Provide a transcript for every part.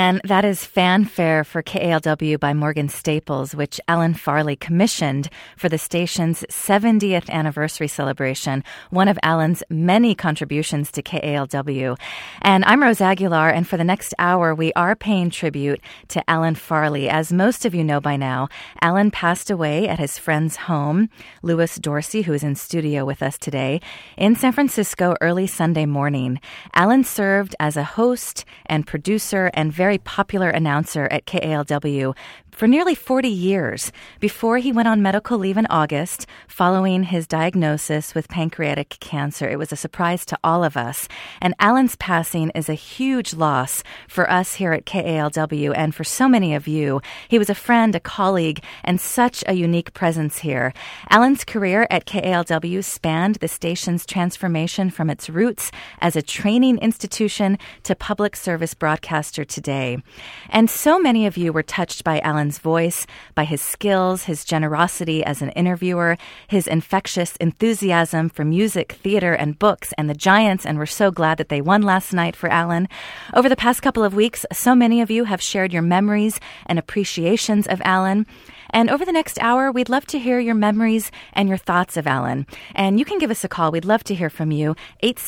And that is Fanfare for KALW by Morgan Staples, which Alan Farley commissioned for the station's 70th anniversary celebration, one of Alan's many contributions to KALW. And I'm Rose Aguilar, and for the next hour, we are paying tribute to Alan Farley. As most of you know by now, Alan passed away at his friend's home, Louis Dorsey, who is in studio with us today, in San Francisco early Sunday morning. Alan served as a host and producer and very popular announcer at KALW for nearly 40 years before he went on medical leave in August following his diagnosis with pancreatic cancer. It was a surprise to all of us. And Alan's passing is a huge loss for us here at KALW and for so many of you. He was a friend, a colleague, and such a unique presence here. Alan's career at KALW spanned the station's transformation from its roots as a training institution to public service broadcaster today. And so many of you were touched by Alan's voice, by his skills, his generosity as an interviewer, his infectious enthusiasm for music, theater, and books, and the Giants, and we're so glad that they won last night for Alan. Over the past couple of weeks, so many of you have shared your memories and appreciations of Alan. And over the next hour, we'd love to hear your memories and your thoughts of Alan. And you can give us a call. We'd love to hear from you.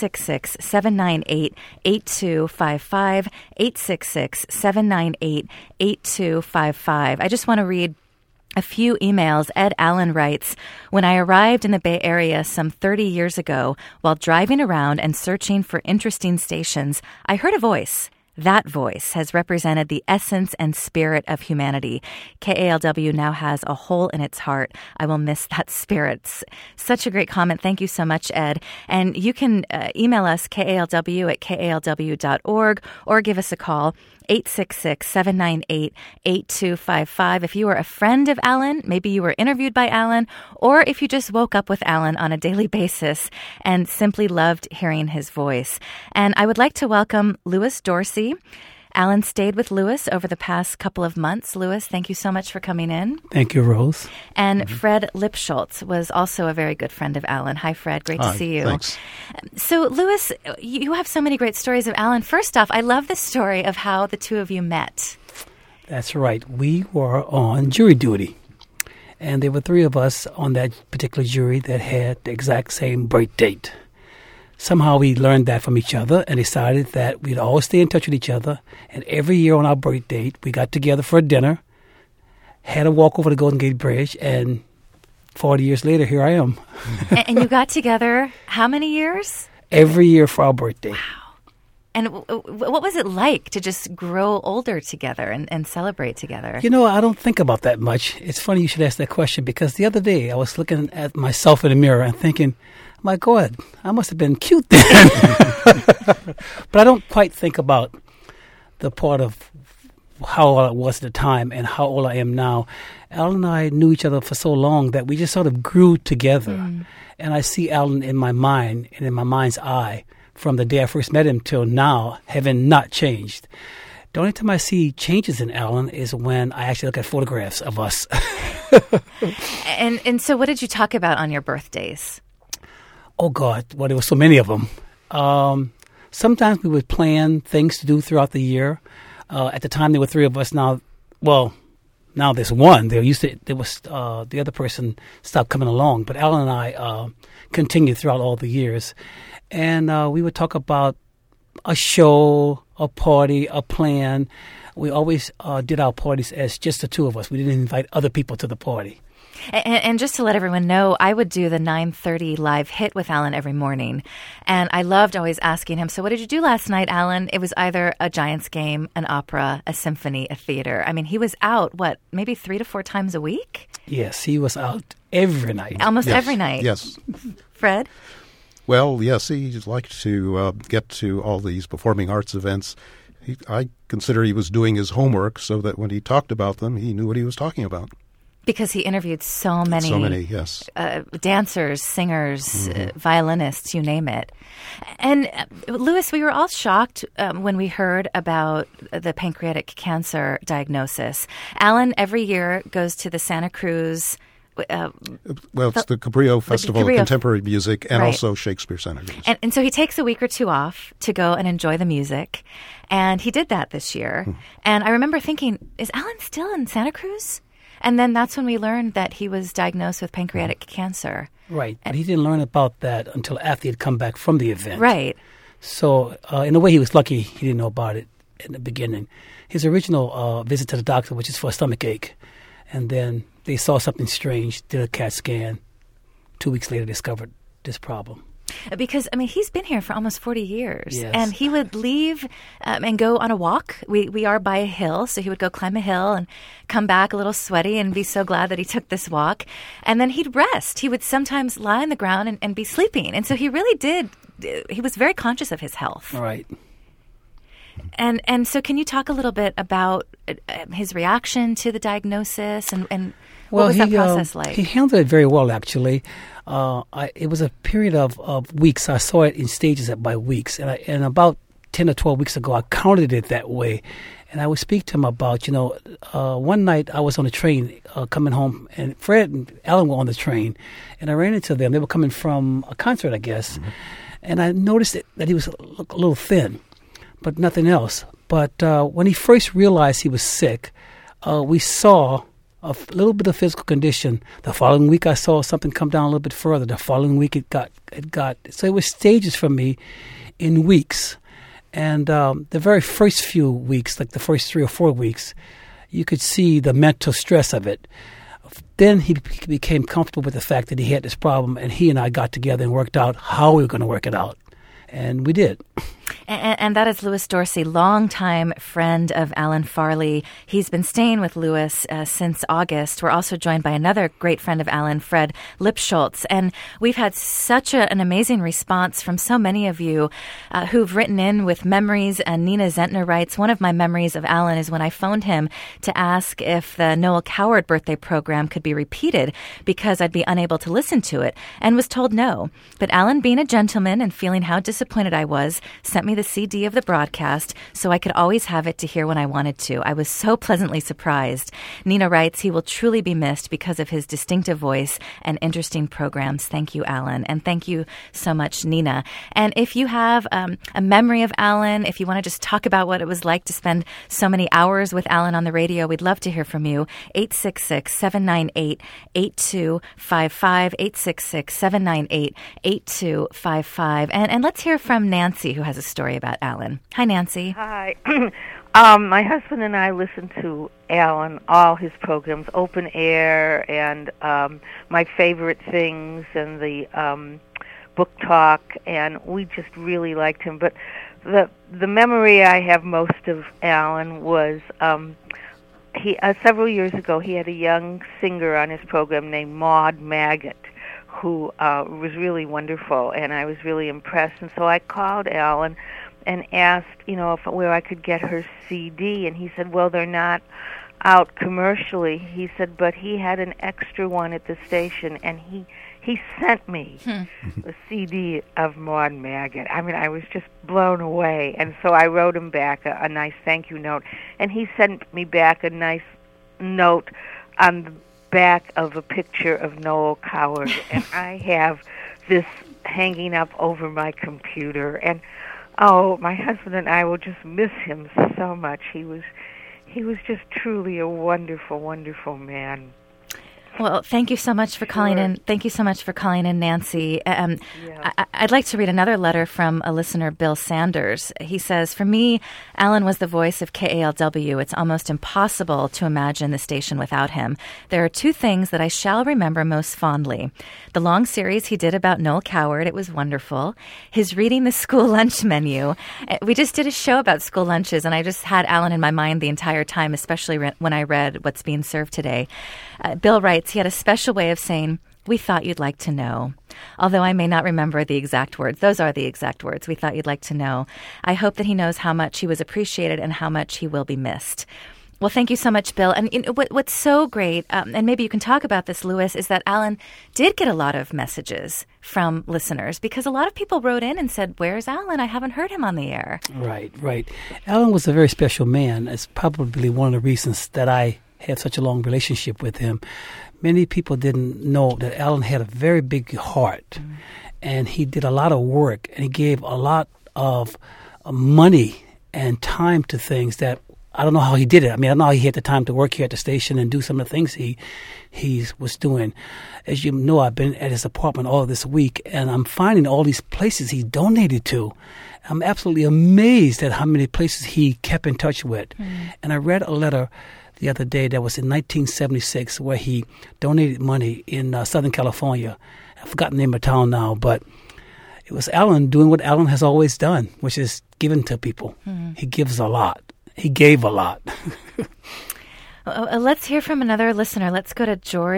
866-798-8255, 866-798-8255. I just want to read a few emails. Ed Allen writes, "When I arrived in the Bay Area some 30 years ago, while driving around and searching for interesting stations, I heard a voice. That voice has represented the essence and spirit of humanity. KALW now has a hole in its heart. I will miss that spirit." Such a great comment. Thank you so much, Ed. And you can email us, kalw@kalw.org, or give us a call, 866-798-8255. If you are a friend of Alan, maybe you were interviewed by Alan, or if you just woke up with Alan on a daily basis and simply loved hearing his voice. And I would like to welcome Louis Dorsey. Alan stayed with Louis over the past couple of months. Louis, thank you so much for coming in. Thank you, Rose. And Fred Lipschultz was also a very good friend of Alan. Hi, Fred. Great to see you. Thanks. So, Louis, you have so many great stories of Alan. First off, I love the story of how the two of you met. That's right. We were on jury duty, and there were three of us on that particular jury that had the exact same birth date. Somehow we learned that from each other and decided that we'd always stay in touch with each other. And every year on our birth date, we got together for a dinner, had a walk over the Golden Gate Bridge, and 40 years later, here I am. And you got together how many years? Every year for our birthday. Wow. And what was it like to just grow older together and celebrate together? You know, I don't think about that much. It's funny you should ask that question because the other day I was looking at myself in the mirror and thinking, my God, I must have been cute then. But I don't quite think about the part of how old I was at the time and how old I am now. Alan and I knew each other for so long that we just sort of grew together. And I see Alan in my mind and in my mind's eye from the day I first met him till now, having not changed. The only time I see changes in Alan is when I actually look at photographs of us. And so what did you talk about on your birthdays? Oh, God. Well, there were so many of them. Sometimes we would plan things to do throughout the year. At the time, there were three of us. Now there's one. There was the other person stopped coming along. But Alan and I continued throughout all the years. And we would talk about a show, a party, a plan. We always did our parties as just the two of us. We didn't invite other people to the party. And just to let everyone know, I would do the 9:30 live hit with Alan every morning. And I loved always asking him, so what did you do last night, Alan? It was either a Giants game, an opera, a symphony, a theater. I mean, he was out, maybe 3 to 4 times a week? Yes, he was out every night. Almost every night. Yes. Fred? Well, yes, he liked to get to all these performing arts events. I consider he was doing his homework so that when he talked about them, he knew what he was talking about. Because he interviewed so many, yes. Dancers, singers, violinists, you name it. And Louis, we were all shocked when we heard about the pancreatic cancer diagnosis. Alan every year goes to the Santa Cruz Well, it's the Cabrillo Festival Cabrillo. of Contemporary Music and Right. also Shakespeare Santa Cruz. And so he takes a week or two off to go and enjoy the music. And he did that this year. And I remember thinking, is Alan still in Santa Cruz? And then that's when we learned that he was diagnosed with pancreatic cancer. Right. But he didn't learn about that until after he had come back from the event. Right. So in a way, he was lucky he didn't know about it in the beginning. His original visit to the doctor, which is for a stomach ache, and then they saw something strange, did a CAT scan. 2 weeks later, discovered this problem. Because, I mean, he's been here for almost 40 years. Yes. And he would leave and go on a walk. We are by a hill, so he would go climb a hill and come back a little sweaty and be so glad that he took this walk. And then he'd rest. He would sometimes lie on the ground and be sleeping. And so he really did, he was very conscious of his health. All right. And so can you talk a little bit about his reaction to the diagnosis and what was that process like? He handled it very well, actually. It was a period of weeks. I saw it in stages by weeks. And about 10 or 12 weeks ago, I counted it that way. And I would speak to him about, one night I was on a train coming home, and Fred and Alan were on the train. And I ran into them. They were coming from a concert, I guess. Mm-hmm. And I noticed that he was a little thin, but nothing else. But when he first realized he was sick, we saw a little bit of physical condition. The following week, I saw something come down a little bit further. The following week, it got so it was stages for me in weeks. And the very first few weeks, like the first 3 or 4 weeks, you could see the mental stress of it. Then he became comfortable with the fact that he had this problem, and he and I got together and worked out how we were going to work it out. And we did. And that is Louis Dorsey, longtime friend of Alan Farley. He's been staying with Louis since August. We're also joined by another great friend of Alan, Fred Lipschultz. And we've had such an amazing response from so many of you who've written in with memories. And Nina Zentner writes, one of my memories of Alan is when I phoned him to ask if the Noel Coward birthday program could be repeated because I'd be unable to listen to it, and was told no. But Alan, being a gentleman and feeling how disappointed I was, sent me the CD of the broadcast so I could always have it to hear when I wanted to. I was so pleasantly surprised. Nina writes, he will truly be missed because of his distinctive voice and interesting programs. Thank you, Alan. And thank you so much, Nina. And if you have a memory of Alan, if you want to just talk about what it was like to spend so many hours with Alan on the radio, we'd love to hear from you. 866-798-8255, 866-798-8255. And let's hear from Nancy, who has a story about Alan. Hi, Nancy. Hi. My husband and I listen to Alan, all his programs, Open Air and My Favorite Things and the Book Talk, and we just really liked him. But the memory I have most of Alan was he several years ago he had a young singer on his program named Maud Maggot, who was really wonderful, and I was really impressed. And so I called Alan and asked, where I could get her CD, and he said, well, they're not out commercially. He said, but he had an extra one at the station, and he sent me the CD of Maud Maggot. I mean, I was just blown away, and so I wrote him back a nice thank you note, and he sent me back a nice note on the back of a picture of Noel Coward, and I have this hanging up over my computer, and my husband and I will just miss him so much. He was just truly a wonderful, wonderful man. Well, thank you so much for calling in. Thank you so much for calling in, Nancy. I'd like to read another letter from a listener, Bill Sanders. He says, for me, Alan was the voice of KALW. It's almost impossible to imagine the station without him. There are 2 things that I shall remember most fondly. The long series he did about Noel Coward. It was wonderful. His reading the school lunch menu. We just did a show about school lunches, and I just had Alan in my mind the entire time, especially when I read what's being served today. Bill writes, he had a special way of saying, we thought you'd like to know. Although I may not remember the exact words. Those are the exact words. We thought you'd like to know. I hope that he knows how much he was appreciated and how much he will be missed. Well, thank you so much, Bill. And what's so great, and maybe you can talk about this, Louis, is that Alan did get a lot of messages from listeners because a lot of people wrote in and said, where's Alan? I haven't heard him on the air. Right. Alan was a very special man. It's probably one of the reasons that I had such a long relationship with him. Many people didn't know that Alan had a very big heart, and he did a lot of work, and he gave a lot of money and time to things that I don't know how he did it. I mean, I don't know how he had the time to work here at the station and do some of the things he was doing. As you know, I've been at his apartment all this week, and I'm finding all these places he donated to. I'm absolutely amazed at how many places he kept in touch with. And I read a letter the other day that was in 1976 where he donated money in Southern California. I've forgotten the name of town now, but it was Alan doing what Alan has always done, which is giving to people. He gives a lot. He gave a lot. Let's hear from another listener. Let's go to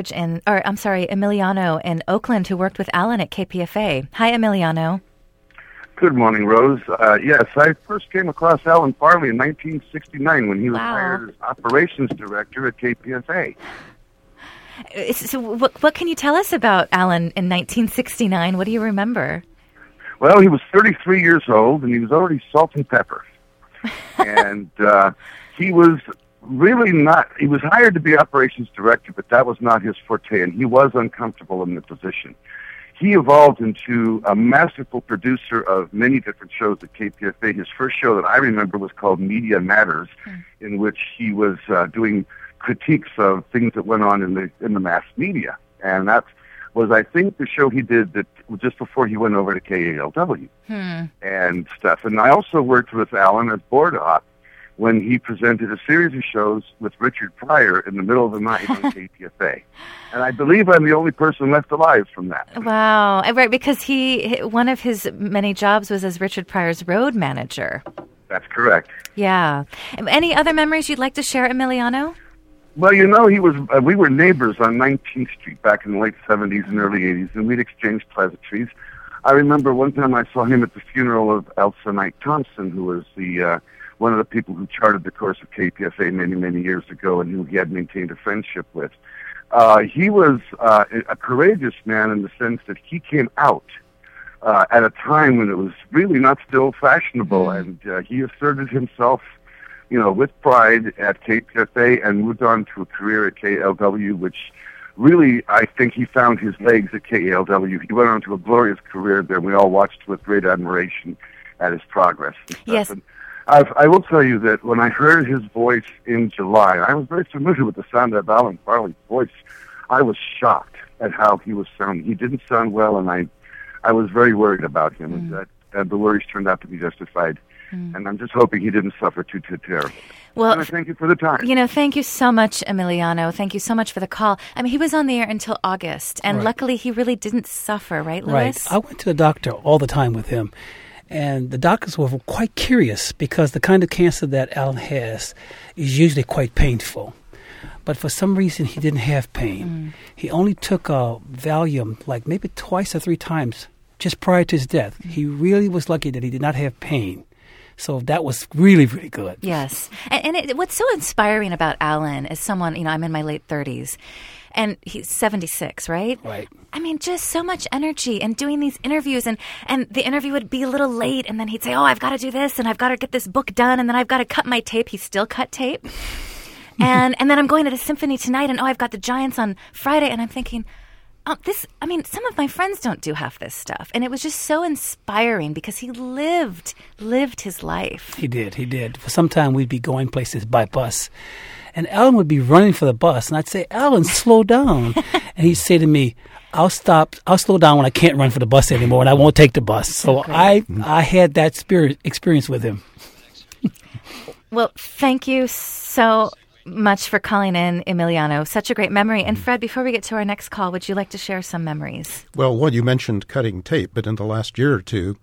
Emiliano in Oakland, who worked with Alan at KPFA. Hi, Emiliano. Good morning, Rose. Yes, I first came across Alan Farley in 1969 when he was hired as operations director at KPFA. So what can you tell us about Alan in 1969? What do you remember? Well, he was 33 years old, and he was already salt and pepper. And he was really not, he was hired to be operations director, but that was not his forte, and he was uncomfortable in the position. He evolved into a masterful producer of many different shows at KPFA. His first show that I remember was called Media Matters, in which he was doing critiques of things that went on in the mass media. And that was, I think, the show he did that just before he went over to KALW and stuff. And I also worked with Alan at Board Op when he presented a series of shows with Richard Pryor in the middle of the night on KPFA. And I believe I'm the only person left alive from that. Wow. Right, because one of his many jobs was as Richard Pryor's road manager. That's correct. Yeah. Any other memories you'd like to share, Emiliano? Well, you know, we were neighbors on 19th Street back in the late 70s and early 80s, and we'd exchanged pleasantries. I remember one time I saw him at the funeral of Elsa Knight Thompson, who was one of the people who charted the course of KPFA many, many years ago and who he had maintained a friendship with. He was a courageous man in the sense that he came out at a time when it was really not still fashionable, and he asserted himself, you know, with pride at KPFA and moved on to a career at KALW, which really, I think he found his legs at KALW. He went on to a glorious career there. We all watched with great admiration at his progress. Yes. And I will tell you that when I heard his voice in July, I was very familiar with the sound of Alan Farley's voice. I was shocked at how he was sounding. He didn't sound well, and I was very worried about him, and the worries turned out to be justified. And I'm just hoping he didn't suffer too terribly. Well, and I thank you for the time. You know, thank you so much, Emiliano. Thank you so much for the call. I mean, he was on the air until August, and luckily he really didn't suffer, right, Louis? Right. I went to the doctor all the time with him, and the doctors were quite curious because the kind of cancer that Alan has is usually quite painful. But for some reason, he didn't have pain. He only took Valium like maybe twice or three times just prior to his death. He really was lucky that he did not have pain. So that was really, really good. Yes. And what's so inspiring about Alan is someone, you know, I'm in my late 30s, and he's 76, right? Right. I mean, just so much energy and doing these interviews, and the interview would be a little late, and then he'd say, oh, I've got to do this, and I've got to get this book done, and then I've got to cut my tape. He still cut tape. and then I'm going to the symphony tonight, and I've got the Giants on Friday, and I'm thinking, some of my friends don't do half this stuff. And it was just so inspiring because he lived his life. He did. For some time, we'd be going places by bus. And Alan would be running for the bus. And I'd say, Alan, slow down. And he'd say to me, I'll slow down when I can't run for the bus anymore, and I won't take the bus. So I had that experience with him. Well, thank you so much for calling in, Emiliano. Such a great memory. And Fred, before we get to our next call, would you like to share some memories? Well, one, you mentioned cutting tape, but in the last year or two,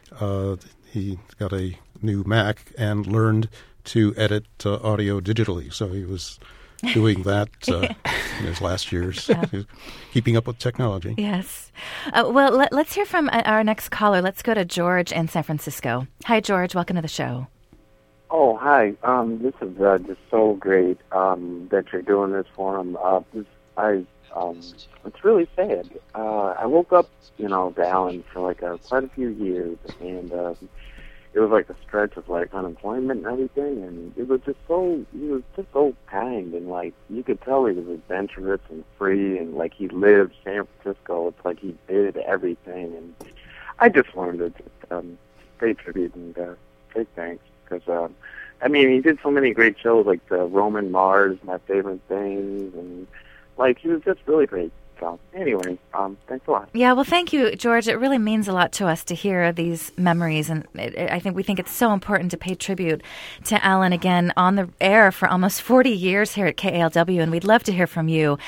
he got a new Mac and learned to edit audio digitally. So he was doing that in his last years, keeping up with technology. Yes. Well, let's hear from our next caller. Let's go to George in San Francisco. Hi, George. Welcome to the show. Oh, hi. This is just so great that you're doing this for him. It's really sad. I woke up, to Alan for quite a few years, and it was like a stretch of like unemployment and everything, and he was just so kind, and like you could tell he was adventurous and free, and like he lived San Francisco. It's like he did everything, and I just wanted to just pay tribute and say thanks, because I mean, he did so many great shows like the Roman Mars, My Favorite Things, and like he was just really great. So anyway, thanks a lot. Yeah, well, thank you, George. It really means a lot to us to hear these memories, and we think it's so important to pay tribute to Alan again on the air for almost 40 years here at KALW, and we'd love to hear from you.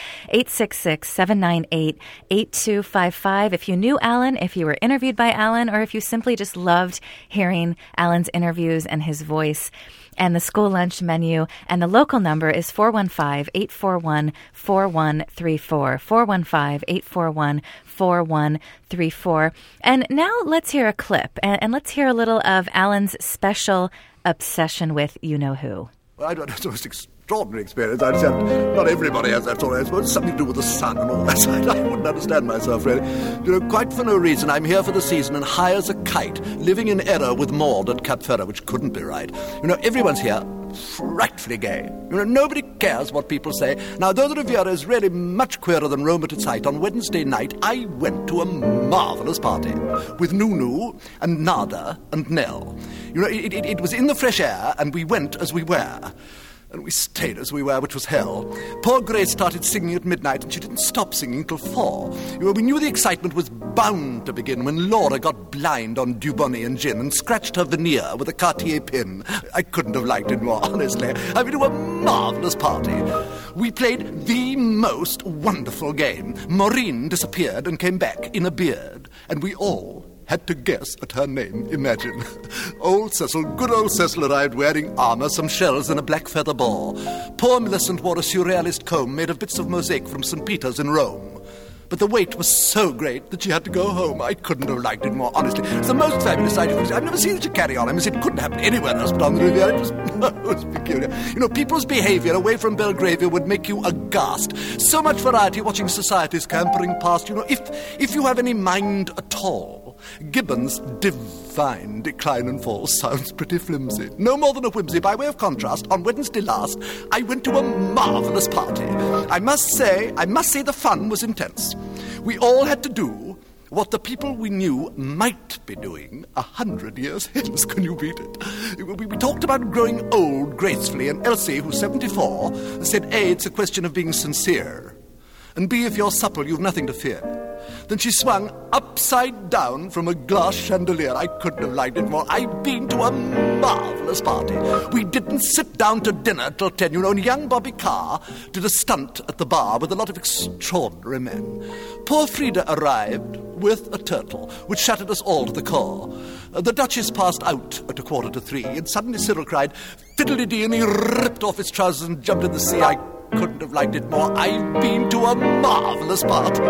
866-798-8255. If you knew Alan, if you were interviewed by Alan, or if you simply just loved hearing Alan's interviews and his voice. And the school lunch menu. And the local number is 415-841-4134. 415-841-4134. And now let's hear a clip. And let's hear a little of Alan's special obsession with you-know-who. Well, I don't know, it's the most extraordinary experience. I understand not everybody has that sort of experience. It's something to do with the sun and all that. I wouldn't understand myself, really. You know, quite for no reason, I'm here for the season and high as a kite, living in error with Maud at Cap Ferrer, which couldn't be right. You know, everyone's here frightfully gay. You know, nobody cares what people say. Now, though the Riviera is really much queerer than Rome at its height, on Wednesday night I went to a marvellous party with Nunu and Nada and Nell. You know, it was in the fresh air, and we went as we were. And we stayed as we were, which was hell. Poor Grace started singing at midnight, and she didn't stop singing till 4. You know, we knew the excitement was bound to begin when Laura got blind on Dubonnet and gin and scratched her veneer with a Cartier pin. I couldn't have liked it more, honestly. I mean, it was a marvellous party. We played the most wonderful game. Maureen disappeared and came back in a beard, and we all had to guess at her name, imagine. Old Cecil, good old Cecil, arrived wearing armour, some shells and a black feather ball. Poor Millicent wore a surrealist comb made of bits of mosaic from St. Peter's in Rome. But the wait was so great that she had to go home. I couldn't have liked it more, honestly. It's the most fabulous sight. I've never seen such a carry-on. I mean, it couldn't happen anywhere else but on the Riviera. It was peculiar. You know, people's behaviour away from Belgravia would make you aghast. So much variety watching society scampering past. You know, if you have any mind at all, Gibbon's divine decline and fall sounds pretty flimsy. No more than a whimsy. By way of contrast, on Wednesday last, I went to a marvellous party. I must say the fun was intense. We all had to do what the people we knew might be doing 100 years hence. Can you beat it? We talked about growing old gracefully, and Elsie, who's 74, said, A, it's a question of being sincere, and B, if you're supple, you've nothing to fear. Then she swung upside down from a glass chandelier. I couldn't have liked it more. I've been to a marvellous party. We didn't sit down to dinner till 10. You know, and young Bobby Carr did a stunt at the bar with a lot of extraordinary men. Poor Frida arrived with a turtle, which shattered us all to the core. The Duchess passed out at 2:45, and suddenly Cyril cried, "Fiddly-dee," and he ripped off his trousers and jumped in the sea. I couldn't have liked it more. I've been to a marvellous party.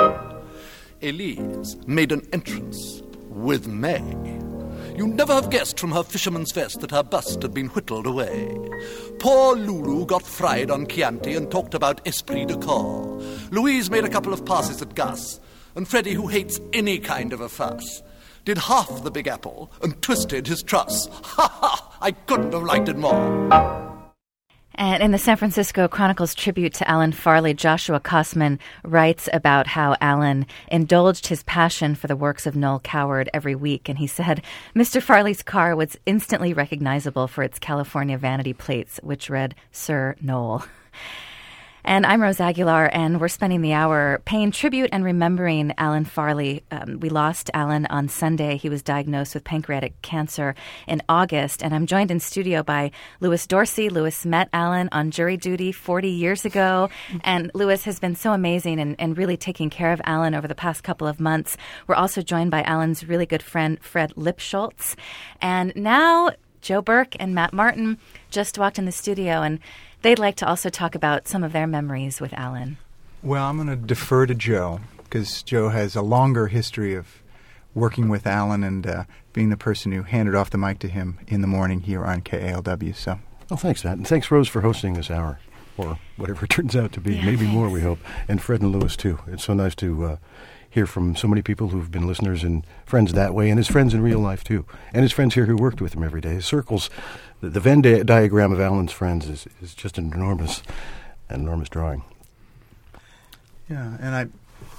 Elise made an entrance with May. You'd never have guessed from her fisherman's vest that her bust had been whittled away. Poor Lulu got fried on Chianti and talked about esprit de corps. Louise made a couple of passes at Gus, and Freddie, who hates any kind of a fuss, did half the Big Apple and twisted his truss. Ha ha! I couldn't have liked it more. And in the San Francisco Chronicle's tribute to Alan Farley, Joshua Kosman writes about how Alan indulged his passion for the works of Noel Coward every week. And he said, Mr. Farley's car was instantly recognizable for its California vanity plates, which read, Sir Noel. And I'm Rose Aguilar, and we're spending the hour paying tribute and remembering Alan Farley. We lost Alan on Sunday. He was diagnosed with pancreatic cancer in August, and I'm joined in studio by Louis Dorsey. Louis met Alan on jury duty 40 years ago, and Louis has been so amazing and really taking care of Alan over the past couple of months. We're also joined by Alan's really good friend, Fred Lipschultz. And now Joe Burke and Matt Martin just walked in the studio, and they'd like to also talk about some of their memories with Alan. Well, I'm going to defer to Joe, because Joe has a longer history of working with Alan and being the person who handed off the mic to him in the morning here on KALW. So, well, thanks, Matt. And thanks, Rose, for hosting this hour, or whatever it turns out to be. Yeah, maybe thanks. more, we hope. And Fred and Louis, too. It's so nice to hear from so many people who've been listeners and friends that way, and his friends in real life too, and his friends here who worked with him every day. His circles, the Venn diagram of Alan's friends is just an enormous drawing. Yeah, and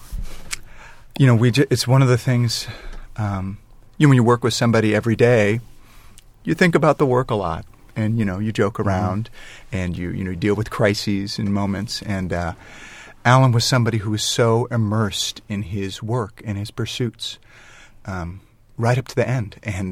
it's one of the things, when you work with somebody every day, you think about the work a lot, and, you joke around, and you deal with crises and moments, and Alan was somebody who was so immersed in his work and his pursuits, right up to the end, and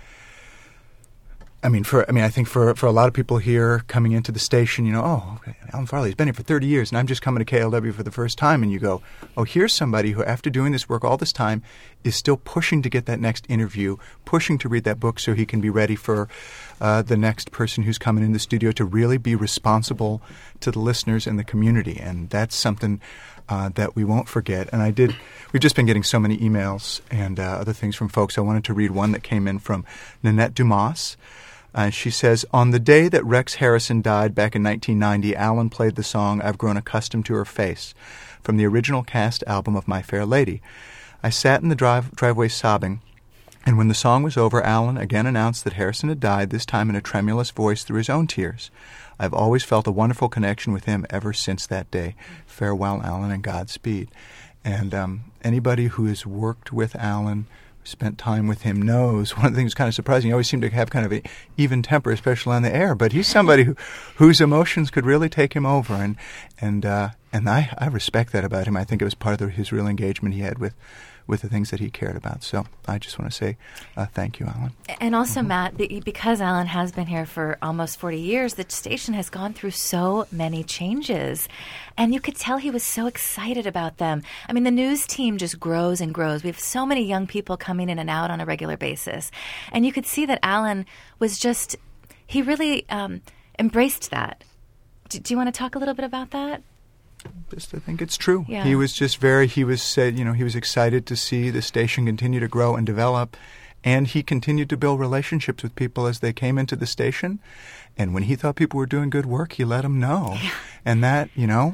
I think for a lot of people here coming into the station, Alan Farley has been here for 30 years, and I'm just coming to KLW for the first time, and you go, oh, here's somebody who, after doing this work all this time, is still pushing to get that next interview, pushing to read that book so he can be ready for the next person who's coming in the studio, to really be responsible to the listeners and the community, and that's something that we won't forget. And we've just been getting so many emails and other things from folks. I wanted to read one that came in from Nanette Dumas. She says, on the day that Rex Harrison died back in 1990, Alan played the song I've Grown Accustomed to Her Face from the original cast album of My Fair Lady. I sat in the driveway sobbing, and when the song was over, Alan again announced that Harrison had died, this time in a tremulous voice through his own tears. I've always felt a wonderful connection with him ever since that day. Farewell, Alan, and Godspeed. And anybody who has worked with Alan, spent time with him, knows one of the things kind of surprising. He always seemed to have kind of an even temper, especially on the air. But he's somebody whose emotions could really take him over, and I respect that about him. I think it was part of his real engagement he had with the things that he cared about. So I just want to say thank you, Alan. And also, Matt, because Alan has been here for almost 40 years, the station has gone through so many changes. And you could tell he was so excited about them. I mean, the news team just grows and grows. We have so many young people coming in and out on a regular basis. And you could see that Alan was he really embraced that. Do you want to talk a little bit about that? I think it's true. Yeah. He was just he was excited to see the station continue to grow and develop, and he continued to build relationships with people as they came into the station. And when he thought people were doing good work, he let them know. Yeah. And that,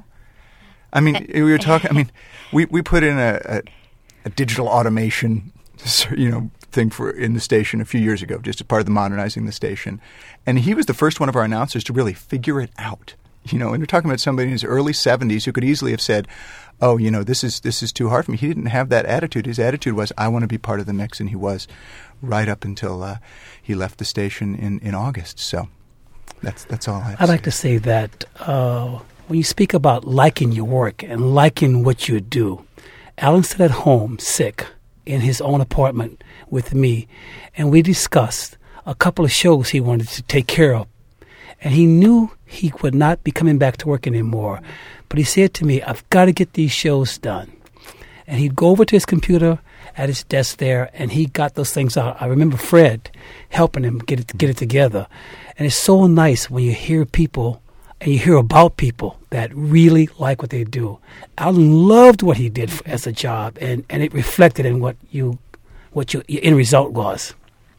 we were talking, we put in a digital automation, thing in the station a few years ago, just as part of the modernizing the station. And he was the first one of our announcers to really figure it out. And we're talking about somebody in his early 70s who could easily have said, oh, this is too hard for me. He didn't have that attitude. His attitude was, I want to be part of the mix, and he was right up until he left the station in August. So that's all I have to say. I'd like to say that when you speak about liking your work and liking what you do, Alan sat at home sick in his own apartment with me, and we discussed a couple of shows he wanted to take care of. And he knew he would not be coming back to work anymore. But he said to me, I've got to get these shows done. And he'd go over to his computer at his desk there, and he got those things out. I remember Fred helping him get it together. And it's so nice when you hear people and you hear about people that really like what they do. Alan loved what he did as a job, and it reflected in what your end result was.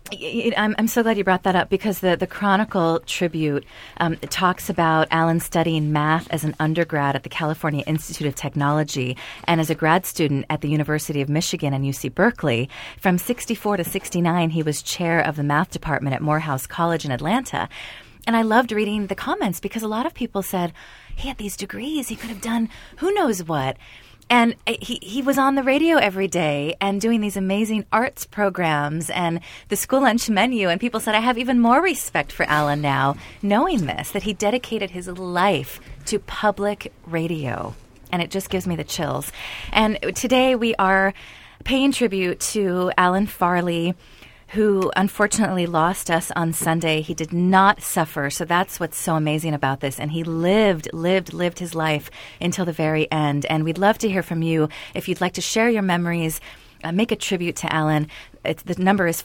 I'm so glad you brought that up, because the Chronicle tribute talks about Alan studying math as an undergrad at the California Institute of Technology and as a grad student at the University of Michigan and UC Berkeley. From 64 to 69, he was chair of the math department at Morehouse College in Atlanta. And I loved reading the comments, because a lot of people said, he had these degrees, he could have done who knows what. And he was on the radio every day and doing these amazing arts programs and the school lunch menu. And people said, I have even more respect for Alan now, knowing this, that he dedicated his life to public radio. And it just gives me the chills. And today we are paying tribute to Alan Farley, who unfortunately lost us on Sunday. He did not suffer, so that's what's so amazing about this. And he lived his life until the very end. And we'd love to hear from you. If you'd like to share your memories, make a tribute to Alan. The number is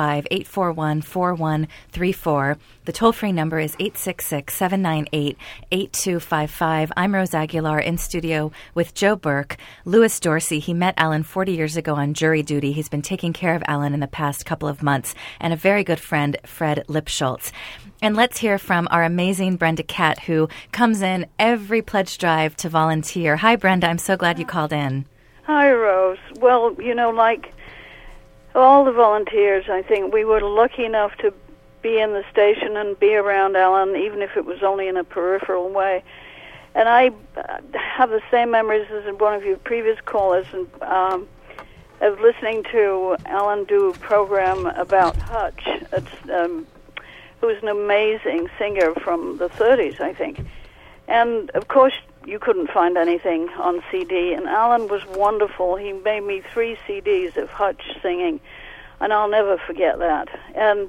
415-841-4134. The toll-free number is 866-798-8255. I'm Rose Aguilar in studio with Joe Burke. Louis Dorsey, he met Alan 40 years ago on jury duty. He's been taking care of Alan in the past couple of months. And a very good friend, Fred Lipschultz. And let's hear from our amazing Brenda Catt, who comes in every pledge drive to volunteer. Hi, Brenda. I'm so glad you called in. Hi, Rose. Well, like all the volunteers, I think we were lucky enough to be in the station and be around Alan, even if it was only in a peripheral way. And I have the same memories as one of your previous callers, and of listening to Alan do a program about Hutch, who was an amazing singer from the 30s, I think. And, of course, you couldn't find anything on CD, and Alan was wonderful. He made me 3 CDs of Hutch singing, and I'll never forget that. And,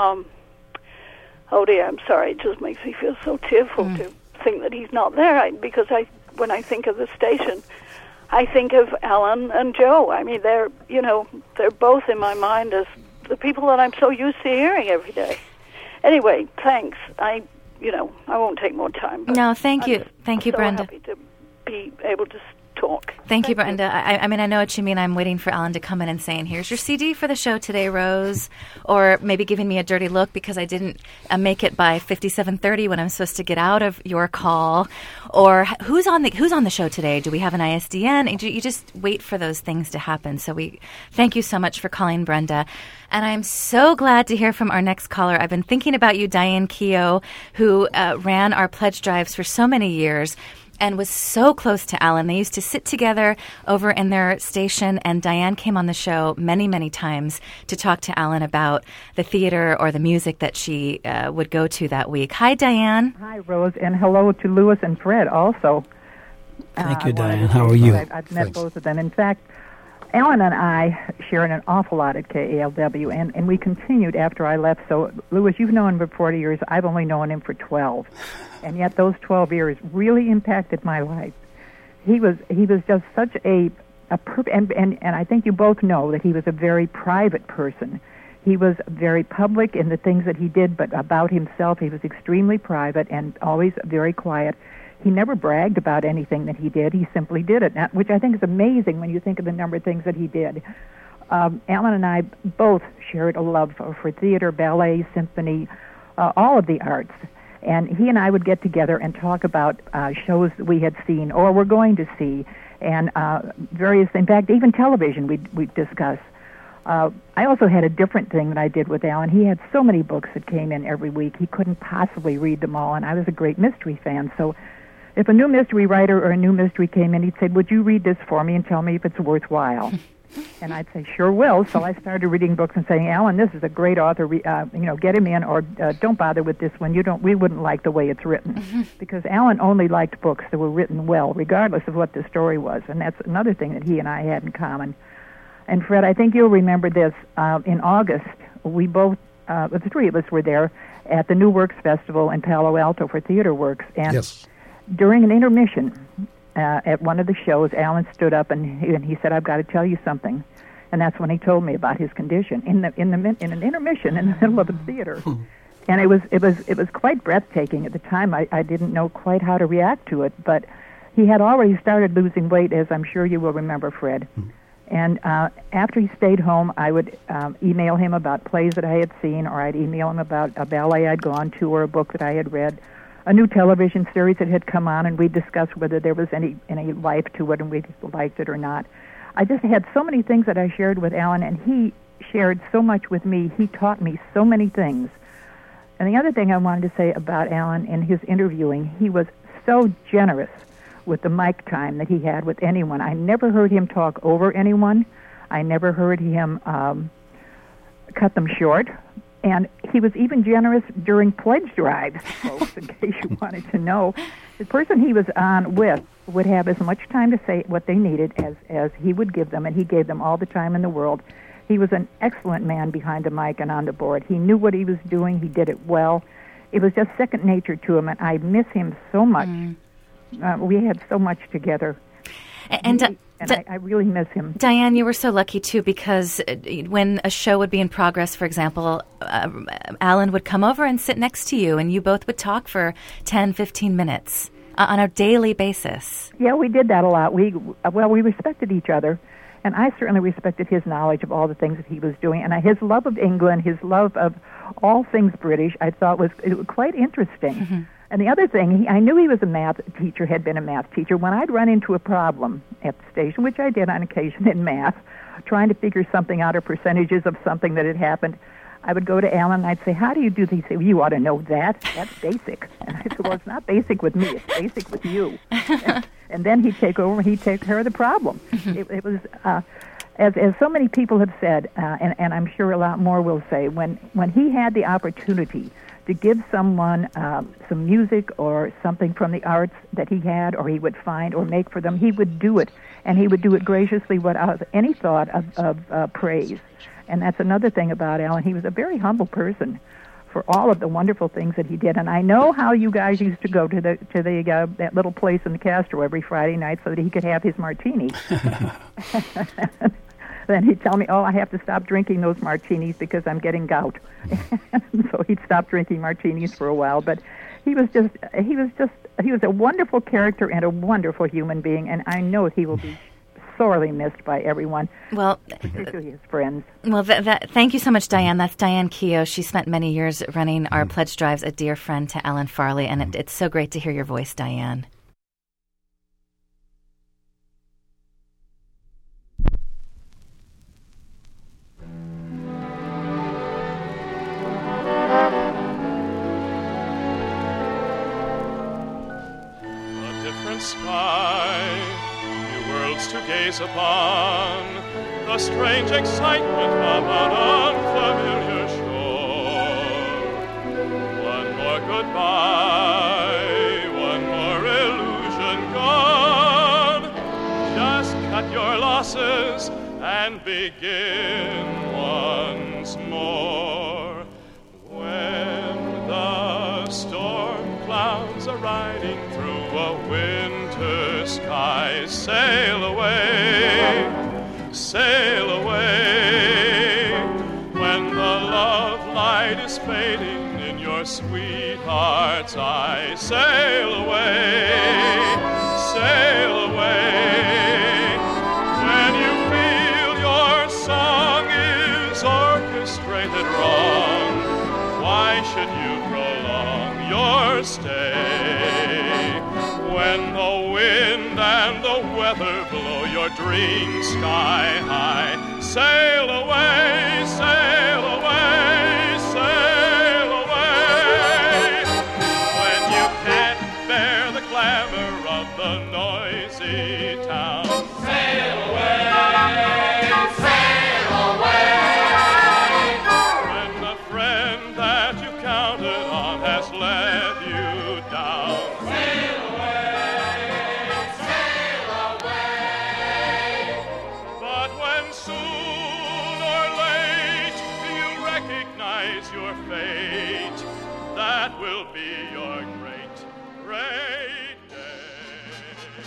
oh dear, I'm sorry, it just makes me feel so tearful to think that he's not there, because when I think of the station, I think of Alan and Joe. I mean, they're both in my mind as the people that I'm so used to hearing every day. Anyway, thanks. I won't take more time. No, thank you. Thank you, Brenda. I'm happy to be able to talk. Thank you, Brenda. I mean, I know what you mean. I'm waiting for Alan to come in and saying, here's your CD for the show today, Rose. Or maybe giving me a dirty look because I didn't make it by 57:30 when I'm supposed to get out of your call. Or who's on the show today? Do we have an ISDN? You just wait for those things to happen. So we thank you so much for calling, Brenda. And I'm so glad to hear from our next caller. I've been thinking about you, Diane Keogh, who ran our pledge drives for so many years and was so close to Alan. They used to sit together over in their station, and Diane came on the show many, many times to talk to Alan about the theater or the music that she would go to that week. Hi, Diane. Hi, Rose, and hello to Louis and Fred also. Thank you, Diane. How are you? I've met both of them. In fact, Alan and I shared an awful lot at KALW, and we continued after I left. So, Louis, you've known him for 40 years. I've only known him for 12. And yet those 12 years really impacted my life. He was just such and I think you both know that he was a very private person. He was very public in the things that he did, but about himself, he was extremely private and always very quiet. He never bragged about anything that he did. He simply did it, which I think is amazing when you think of the number of things that he did. Alan and I both shared a love for theater, ballet, symphony, all of the arts. And he and I would get together and talk about shows that we had seen or were going to see, and various, in fact, even television we'd discuss. I also had a different thing that I did with Alan. He had so many books that came in every week. He couldn't possibly read them all, and I was a great mystery fan. So if a new mystery writer or a new mystery came in, he'd say, would you read this for me and tell me if it's worthwhile? And I'd say, sure will. So I started reading books and saying, Alan, this is a great author. Get him in, or don't bother with this one. We wouldn't like the way it's written. Because Alan only liked books that were written well, regardless of what the story was. And that's another thing that he and I had in common. And Fred, I think you'll remember this. In August, we both, the three of us were there at the New Works Festival in Palo Alto for Theater Works. And yes. During an intermission at one of the shows, Alan stood up and he said, I've got to tell you something. And that's when he told me about his condition in an intermission in the middle of a theater. And it was quite breathtaking at the time. I didn't know quite how to react to it, but he had already started losing weight, as I'm sure you will remember, Fred. And after he stayed home, I would email him about plays that I had seen, or I'd email him about a ballet I'd gone to or a book that I had read, a new television series that had come on, and we'd discuss whether there was any life to it and we liked it or not. I just had so many things that I shared with Alan, and he shared so much with me. He taught me so many things. And the other thing I wanted to say about Alan in his interviewing, he was so generous with the mic time that he had with anyone. I never heard him talk over anyone. I never heard him cut them short. And he was even generous during pledge drives, folks, in case you wanted to know. The person he was on with would have as much time to say what they needed as he would give them, and he gave them all the time in the world. He was an excellent man behind the mic and on the board. He knew what he was doing. He did it well. It was just second nature to him, and I miss him so much. We had so much together. And I really miss him. Diane, you were so lucky, too, because when a show would be in progress, for example, Alan would come over and sit next to you, and you both would talk for 10, 15 minutes on a daily basis. Yeah, we did that a lot. We respected each other, and I certainly respected his knowledge of all the things that he was doing, and his love of England, his love of all things British, I thought was quite interesting. And the other thing, I knew he was a math teacher, had been a math teacher. When I'd run into a problem at the station, which I did on occasion in math, trying to figure something out or percentages of something that had happened, I would go to Alan and I'd say, how do you do this? He'd say, well, you ought to know that. That's basic. And I said, well, it's not basic with me. It's basic with you. And then he'd take over and he'd take care of the problem. It was, as so many people have said, and I'm sure a lot more will say, when he had the opportunity to give someone some music or something from the arts that he had or he would find or make for them, he would do it. And he would do it graciously without any thought of praise. And that's another thing about Alan. He was a very humble person for all of the wonderful things that he did. And I know how you guys used to go to that little place in the Castro every Friday night so that he could have his martini. Then he'd tell me, oh, I have to stop drinking those martinis because I'm getting gout. So he'd stop drinking martinis for a while. But he was a wonderful character and a wonderful human being, and I know he will be sorely missed by everyone, well, particularly his friends. Well, thank you so much, Diane. That's Diane Keogh. She spent many years running our pledge drives, a dear friend to Alan Farley, and it's so great to hear your voice, Diane. Sky, new worlds to gaze upon, the strange excitement of an unfamiliar shore. One more goodbye, one more illusion gone. Just cut your losses and begin once more. When the storm clouds are riding through a winter sky, sail away, sail away. When the love light is fading in your sweetheart's eye, sail away, sail away. When you feel your song is orchestrated wrong, why should you prolong your stay? When the wind and the weather blow your dreams sky high, sail away, sail away, sail away. When you can't bear the clamor of the noisy town, sail away, sail away. When the friend that you counted on has let you down, your fate, that will be your great, great day.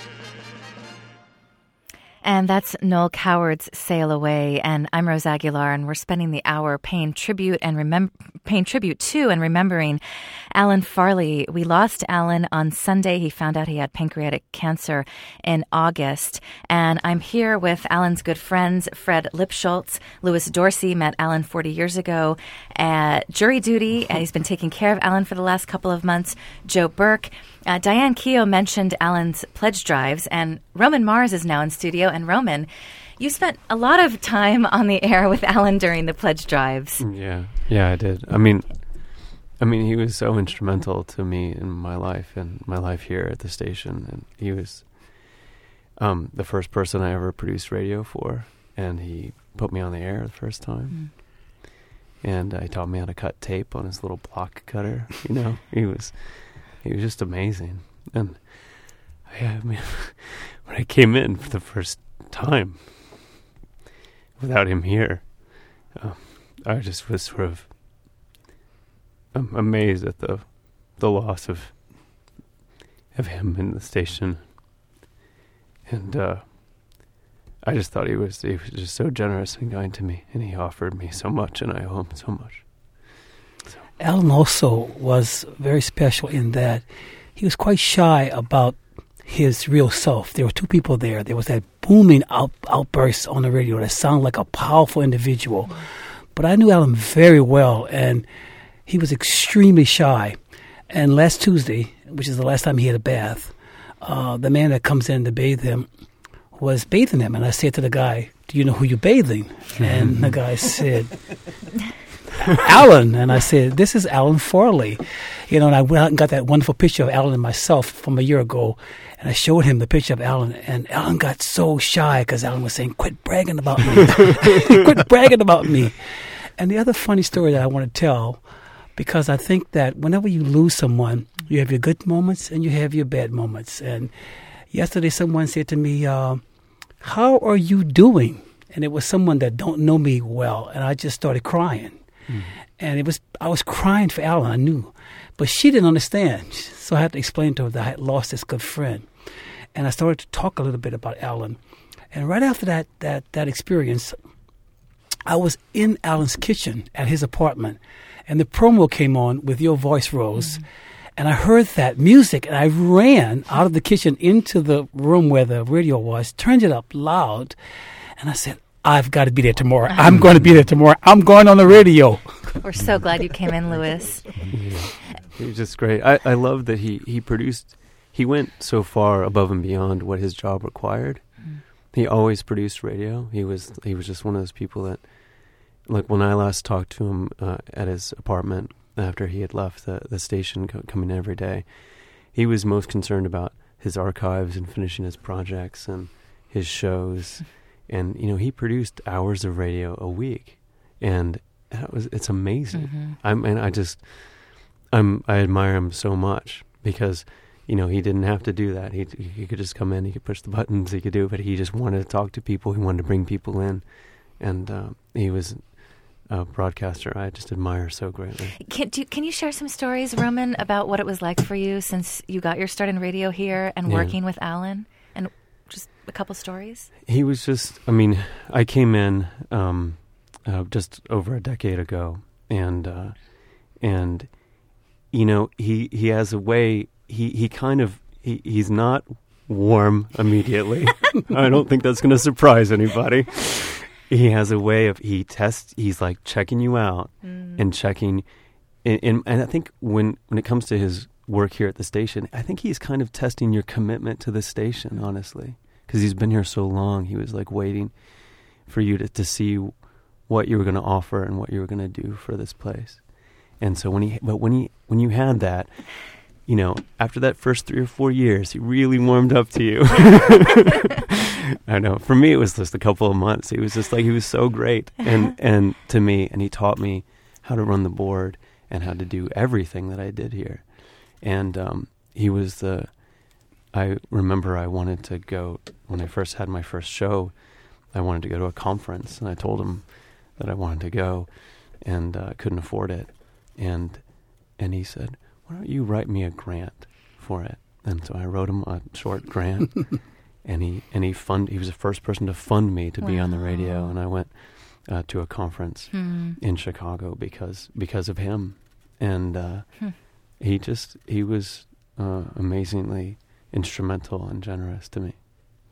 And that's Noel Coward's Sail Away. And I'm Rose Aguilar, and we're spending the hour paying tribute to and remembering Alan Farley. We lost Alan on Sunday. He found out he had pancreatic cancer in August. And I'm here with Alan's good friends, Fred Lipschultz. Louis Dorsey met Alan 40 years ago at jury duty. He's been taking care of Alan for the last couple of months. Joe Burke. Diane Keogh mentioned Alan's pledge drives, and Roman Mars is now in studio. And Roman, you spent a lot of time on the air with Alan during the pledge drives. Yeah, I did. I mean, he was so instrumental to me in my life and my life here at the station. And he was the first person I ever produced radio for, and he put me on the air the first time. And he taught me how to cut tape on his little block cutter. You know, he was just amazing. And I mean, when I came in for the first time without him here, I just was sort of amazed at the loss of him in the station. And I just thought he was just so generous and kind to me, and he offered me so much, and I owe him so much. Alan also was very special in that he was quite shy about his real self. There were two people there. There was that booming outburst on the radio that sounded like a powerful individual. But I knew Alan very well, and he was extremely shy. And last Tuesday, which is the last time he had a bath, the man that comes in to bathe him was bathing him. And I said to the guy, "Do you know who you're bathing?" And the guy said, "Alan." And I said, "This is Alan Farley." And I went out and got that wonderful picture of Alan and myself from a year ago. And I showed him the picture of Alan. And Alan got so shy because Alan was saying, "Quit bragging about me. Quit bragging about me." And the other funny story that I want to tell, because I think that whenever you lose someone, you have your good moments and you have your bad moments. And yesterday someone said to me, "How are you doing?" And it was someone that don't know me well. And I just started crying. And I was crying for Alan, I knew. But she didn't understand. So I had to explain to her that I had lost this good friend. And I started to talk a little bit about Alan. And right after that experience, I was in Alan's kitchen at his apartment. And the promo came on with Your Voice, Rose. And I heard that music, and I ran out of the kitchen into the room where the radio was, turned it up loud, and I said, "I've got to be there tomorrow. I'm going to be there tomorrow. I'm going on the radio." We're so glad you came in, Louis. He was just great. I love that he went so far above and beyond what his job required. He always produced radio. He was just one of those people that, like when I last talked to him at his apartment after he had left the station, coming in every day, he was most concerned about his archives and finishing his projects and his shows. And, he produced hours of radio a week. And it's amazing. I admire him so much because, he didn't have to do that. He could just come in, he could push the buttons, he could do it, but he just wanted to talk to people. He wanted to bring people in. And he was a broadcaster I just admire so greatly. Can you share some stories, Roman, about what it was like for you since you got your start in radio here and working with Alan? And just a couple stories? He was just, I came in just over a decade ago, and he has a way, he's not warm immediately. I don't think that's going to surprise anybody. He has a way of, he's like checking you out and checking, and I think when it comes to his work here at the station, I think he's kind of testing your commitment to the station, honestly, because he's been here so long. He was like waiting for you to see what you were going to offer and what you were going to do for this place. And so when you had that, after that first 3 or 4 years, he really warmed up to you. I know. For me, it was just a couple of months. He was just like, he was so great. And to me, and he taught me how to run the board and how to do everything that I did here. And he was I remember I wanted to go, when I first had my first show, I wanted to go to a conference. And I told him that I wanted to go and couldn't afford it. And he said, "Why don't you write me a grant for it?" And so I wrote him a short grant. And he was the first person to fund me to be on the radio, and I went to a conference in Chicago because of him, and he was amazingly instrumental and generous to me.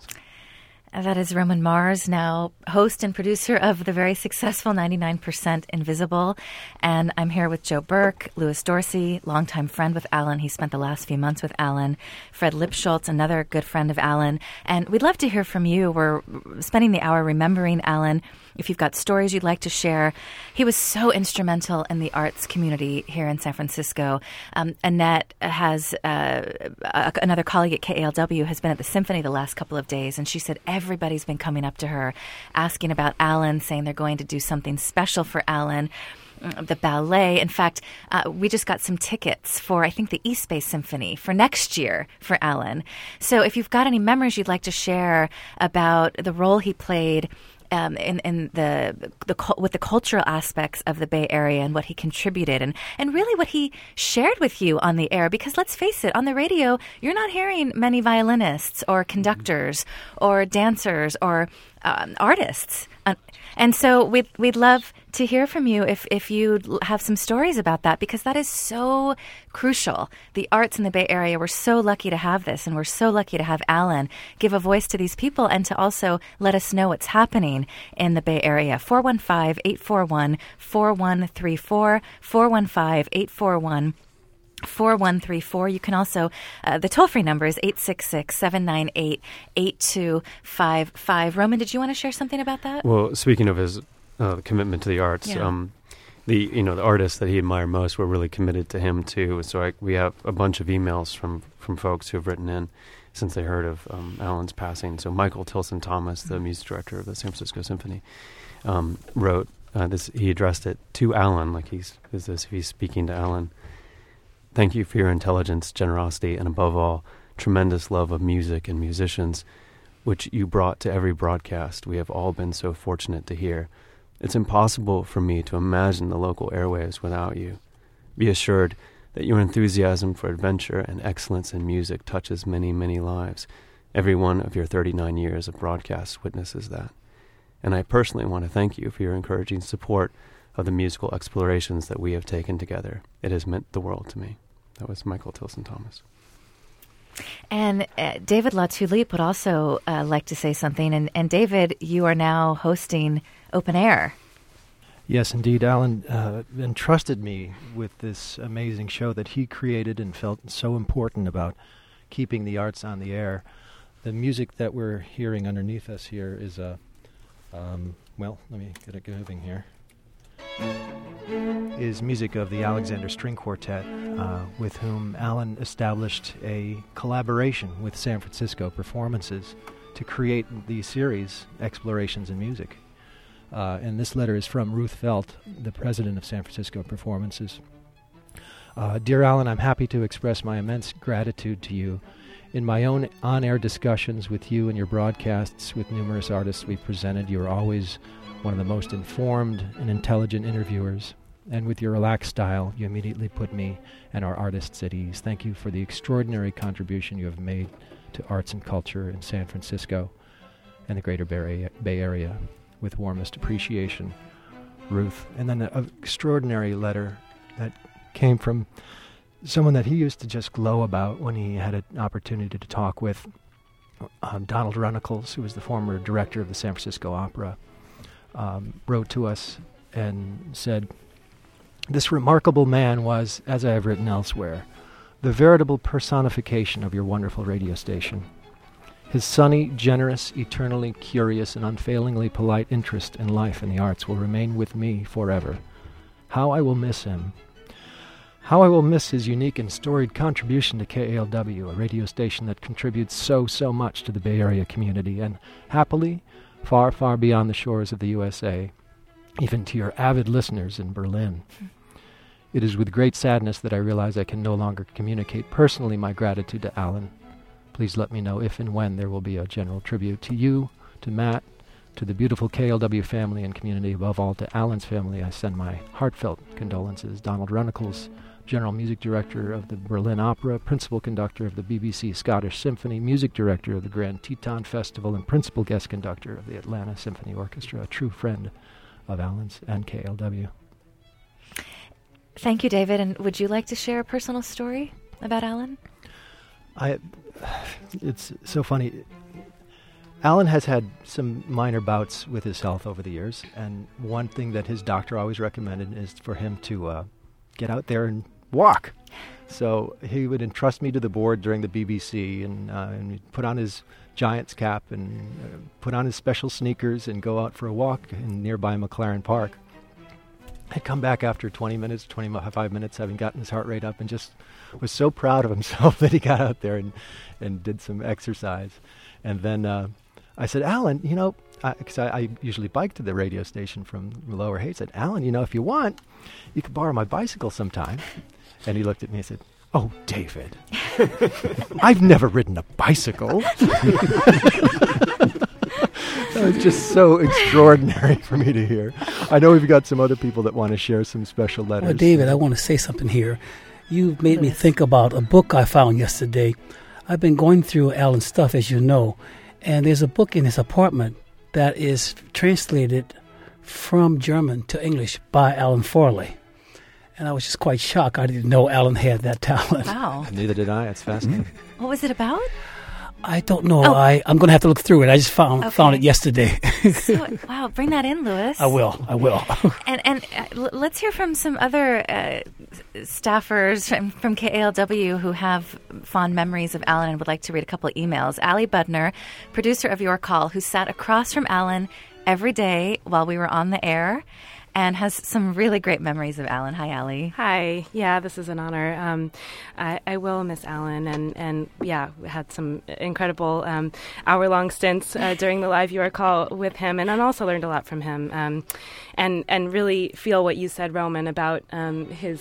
That is Roman Mars, now host and producer of the very successful 99% Invisible. And I'm here with Joe Burke, Louis Dorsey, longtime friend with Alan. He spent the last few months with Alan. Fred Lipschultz, another good friend of Alan. And we'd love to hear from you. We're spending the hour remembering Alan. If you've got stories you'd like to share. He was so instrumental in the arts community here in San Francisco. Annette has, another colleague at KALW, has been at the Symphony the last couple of days, and she said everybody's been coming up to her, asking about Alan, saying they're going to do something special for Alan. The ballet. In fact, we just got some tickets for, I think, the East Bay Symphony for next year for Alan. So if you've got any memories you'd like to share about the role he played in with the cultural aspects of the Bay Area and what he contributed and really what he shared with you on the air, because let's face it, on the radio you're not hearing many violinists or conductors or dancers or artists. And so we'd love to hear from you if you have some stories about that, because that is so crucial. The arts in the Bay Area, we're so lucky to have this, and we're so lucky to have Alan give a voice to these people and to also let us know what's happening in the Bay Area. 415-841-4134, 415-841 4134. You can also, the toll-free number is 866-798-8255. Roman, did you want to share something about that? Well, speaking of his commitment to the arts, the artists that he admired most were really committed to him too. So we have a bunch of emails from folks who have written in since they heard of Alan's passing. So Michael Tilson Thomas, the music director of the San Francisco Symphony, wrote this. He addressed it to Alan, like he's speaking to Alan. Thank you for your intelligence, generosity, and above all, tremendous love of music and musicians, which you brought to every broadcast we have all been so fortunate to hear. It's impossible for me to imagine the local airwaves without you. Be assured that your enthusiasm for adventure and excellence in music touches many, many lives. Every one of your 39 years of broadcast witnesses that. And I personally want to thank you for your encouraging support of the musical explorations that we have taken together. It has meant the world to me. That was Michael Tilson Thomas. And David LaTulippe would also like to say something. And David, you are now hosting Open Air. Yes, indeed. Alan entrusted me with this amazing show that he created and felt so important about keeping the arts on the air. The music that we're hearing underneath us here is let me get it moving here. Is music of the Alexander String Quartet, with whom Alan established a collaboration with San Francisco Performances to create the series Explorations in Music. And this letter is from Ruth Felt, the president of San Francisco Performances. Dear Alan, I'm happy to express my immense gratitude to you. In my own on-air discussions with you and your broadcasts with numerous artists we've presented, you're always one of the most informed and intelligent interviewers. And with your relaxed style, you immediately put me and our artists at ease. Thank you for the extraordinary contribution you have made to arts and culture in San Francisco and the greater Bay Area. With warmest appreciation, Ruth. And then an extraordinary letter that came from someone that he used to just glow about when he had an opportunity to talk with, Donald Runnicles, who was the former director of the San Francisco Opera, wrote to us and said, "This remarkable man was, as I have written elsewhere, the veritable personification of your wonderful radio station. His sunny, generous, eternally curious, and unfailingly polite interest in life and the arts will remain with me forever. How I will miss him. How I will miss his unique and storied contribution to KALW, a radio station that contributes so much to the Bay Area community, and happily, far, far beyond the shores of the USA, even to your avid listeners in Berlin. It is with great sadness that I realize I can no longer communicate personally my gratitude to Alan. Please let me know if and when there will be a general tribute to you, to Matt, to the beautiful KLW family and community. Above all, to Alan's family, I send my heartfelt condolences. Donald Runnicles, General Music Director of the Berlin Opera, Principal Conductor of the BBC Scottish Symphony, Music Director of the Grand Teton Festival, and Principal Guest Conductor of the Atlanta Symphony Orchestra, a true friend of Alan's and KLW. Thank you, David. And would you like to share a personal story about Alan? It's so funny. Alan has had some minor bouts with his health over the years, and one thing that his doctor always recommended is for him to get out there and walk. So he would entrust me to the board during the BBC, and he'd put on his Giants cap and put on his special sneakers and go out for a walk in nearby McLaren Park. I'd come back after 25 minutes, having gotten his heart rate up, and just was so proud of himself that he got out there and did some exercise. And then I said, Alan, because I usually bike to the radio station from Lower Hayes. I said, Alan, if you want, you could borrow my bicycle sometime. And he looked at me and said, oh, David, I've never ridden a bicycle. That was just so extraordinary for me to hear. I know we've got some other people that want to share some special letters. Well, David, I want to say something here. You've made me think about a book I found yesterday. I've been going through Alan's stuff, as you know, and there's a book in his apartment that is translated from German to English by Alan Farley. And I was just quite shocked. I didn't know Alan had that talent. Wow. Neither did I. It's fascinating. What was it about? I don't know. Oh. I'm going to have to look through it. I just found it yesterday. Wow, bring that in, Louis. I will. And let's hear from some other staffers from KALW who have fond memories of Alan and would like to read a couple of emails. Allie Budner, producer of Your Call, who sat across from Alan every day while we were on the air, and has some really great memories of Alan. Hi, Allie. Hi. Yeah, this is an honor. I will miss Alan, and yeah, we had some incredible hour-long stints during the live Your Call with him, and I also learned a lot from him. And really feel what you said, Roman, about his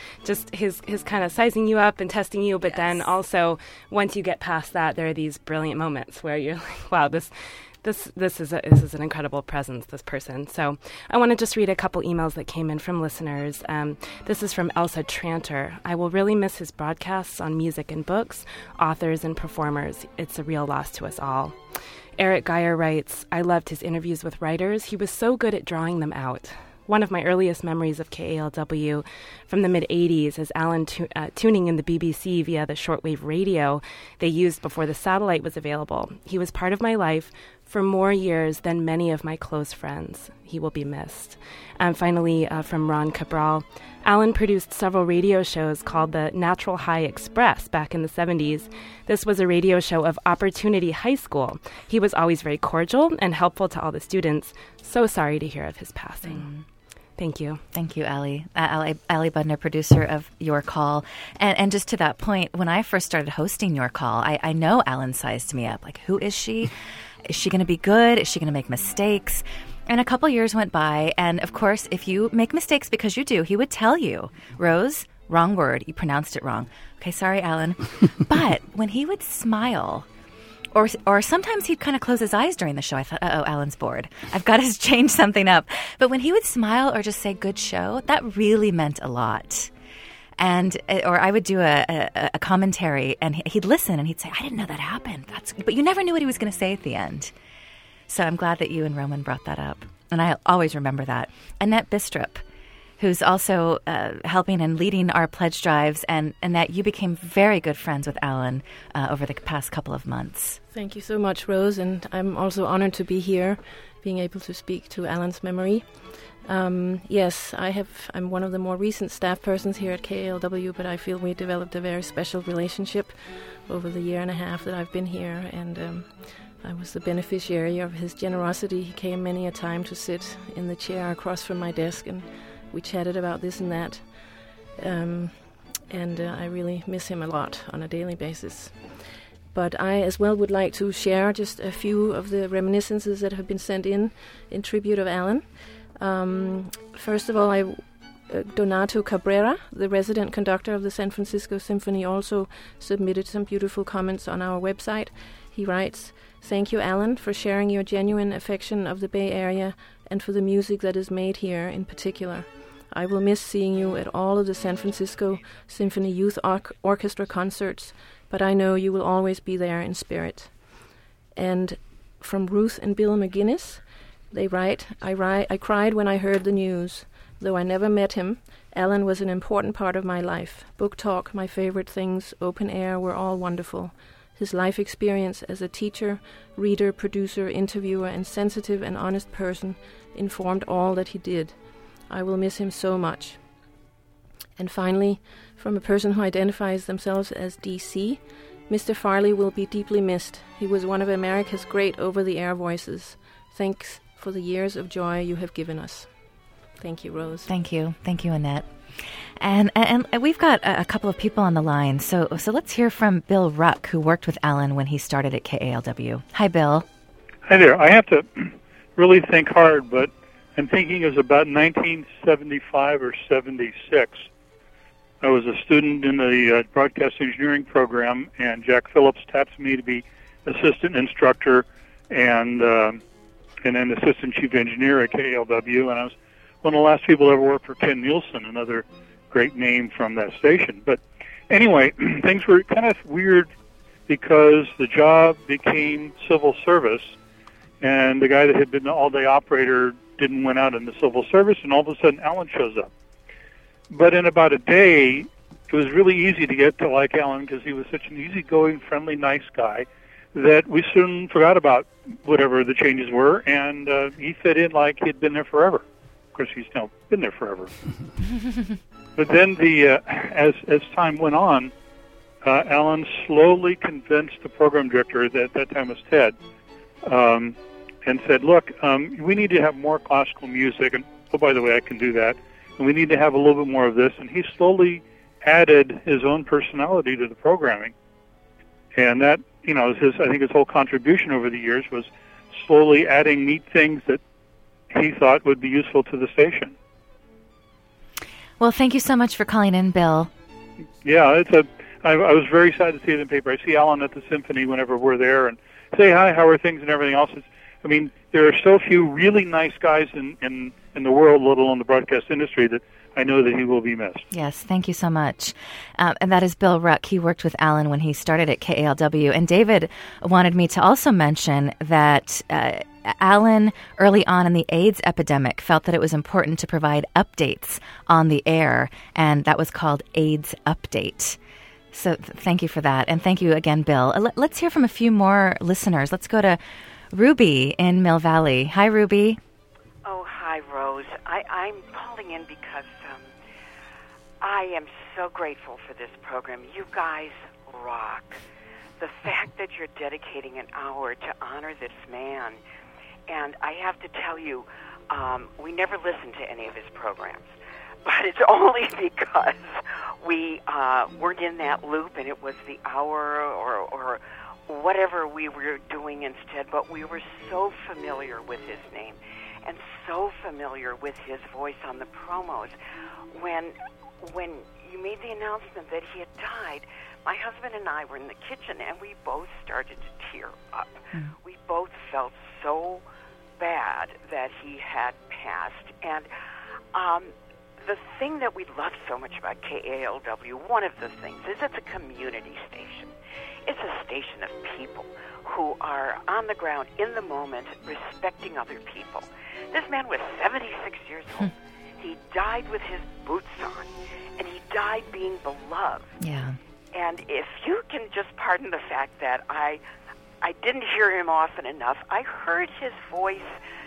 kind of sizing you up and testing you, but then also once you get past that, there are these brilliant moments where you're like, wow, this is an incredible presence, this person. So I want to just read a couple emails that came in from listeners. This is from Elsa Tranter. I will really miss his broadcasts on music and books, authors and performers. It's a real loss to us all. Eric Geyer writes, I loved his interviews with writers. He was so good at drawing them out. One of my earliest memories of KALW from the mid-'80s is Alan tuning in the BBC via the shortwave radio they used before the satellite was available. He was part of my life for more years than many of my close friends. He will be missed. And finally, from Ron Cabral, Alan produced several radio shows called the Natural High Express back in the 70s. This was a radio show of Opportunity High School. He was always very cordial and helpful to all the students. So sorry to hear of his passing. Thank you. Thank you, Allie. Allie Budner, producer of Your Call. And just to that point, when I first started hosting Your Call, I know Alan sized me up. Like, who is she? Is she going to be good? Is she going to make mistakes? And a couple years went by, and of course, if you make mistakes, because you do, he would tell you, Rose, wrong word, you pronounced it wrong. Okay, sorry, Alan. But when he would smile, or sometimes he'd kind of close his eyes during the show, I thought, uh-oh, Alan's bored. I've got to change something up. But when he would smile or just say, good show, that really meant a lot. And or I would do a commentary, and he'd listen, and he'd say, I didn't know that happened. But you never knew what he was going to say at the end. So I'm glad that you and Roman brought that up. And I always remember that. Annette Bistrup, who's also helping and leading our pledge drives, and that you became very good friends with Alan over the past couple of months. Thank you so much, Rose, and I'm also honored to be here, being able to speak to Alan's memory. Yes, I'm one of the more recent staff persons here at KALW, but I feel we developed a very special relationship over the year and a half that I've been here, and I was the beneficiary of his generosity. He came many a time to sit in the chair across from my desk, and we chatted about this and that, and I really miss him a lot on a daily basis. But I as well would like to share just a few of the reminiscences that have been sent in tribute of Alan. First of all, Donato Cabrera, the resident conductor of the San Francisco Symphony, also submitted some beautiful comments on our website. He writes, "Thank you, Alan, for sharing your genuine affection of the Bay Area and for the music that is made here in particular. I will miss seeing you at all of the San Francisco Symphony Youth Orchestra concerts, but I know you will always be there in spirit." And from Ruth and Bill McGinnis, they write, I cried when I heard the news. Though I never met him, Alan was an important part of my life. Book talk, my favorite things, open air were all wonderful. His life experience as a teacher, reader, producer, interviewer, and sensitive and honest person informed all that he did. I will miss him so much. And finally, from a person who identifies themselves as DC, Mr. Farley will be deeply missed. He was one of America's great over-the-air voices. Thanks for the years of joy you have given us. Thank you, Rose. Thank you, Annette. And we've got a couple of people on the line. So let's hear from Bill Ruck, who worked with Alan when he started at KALW. Hi, Bill. Hi there. I have to really think hard, but I'm thinking it was about 1975 or 76. I was a student in the broadcast engineering program, and Jack Phillips tapped me to be assistant instructor and then assistant chief engineer at KALW, and I was one of the last people to ever work for Ken Nielsen, another great name from that station. But anyway, things were kind of weird because the job became civil service, and the guy that had been the all-day operator didn't went out in the civil service, and all of a sudden Alan shows up. But in about a day, it was really easy to get to like Alan because he was such an easygoing, friendly, nice guy. that we soon forgot about whatever the changes were, and he fit in like he'd been there forever. Of course, he's now been there forever. But then as time went on, Alan slowly convinced the program director, that at that time was Ted, and said, look, we need to have more classical music, and oh, by the way, I can do that, and we need to have a little bit more of this. And he slowly added his own personality to the programming. And that, I think his whole contribution over the years was slowly adding neat things that he thought would be useful to the station. Well, thank you so much for calling in, Bill. Yeah, I was very sad to see it in the paper. I see Alan at the symphony whenever we're there and say hi, how are things, and everything else. There are so few really nice guys in the world, let alone the broadcast industry, that I know that he will be missed. Yes, thank you so much. And that is Bill Ruck. He worked with Alan when he started at KALW. And David wanted me to also mention that Alan, early on in the AIDS epidemic, felt that it was important to provide updates on the air, and that was called AIDS Update. So thank you for that. And thank you again, Bill. Let's hear from a few more listeners. Let's go to Ruby in Mill Valley. Hi, Ruby. Oh, hi, Rose. I'm calling in because I am so grateful for this program. You guys rock. The fact that you're dedicating an hour to honor this man, and I have to tell you, we never listened to any of his programs, but it's only because we weren't in that loop, and it was the hour or whatever we were doing instead, but we were so familiar with his name and so familiar with his voice on the promos. When you made the announcement that he had died, my husband and I were in the kitchen, and we both started to tear up. We both felt so bad that he had passed. And the thing that we love so much about KALW, one of the things, is it's a community station. It's a station of people who are on the ground in the moment, respecting other people. This man was 76 years old. He died with his boots on, and he died being beloved. Yeah. And if you can just pardon the fact that I didn't hear him often enough, I heard his voice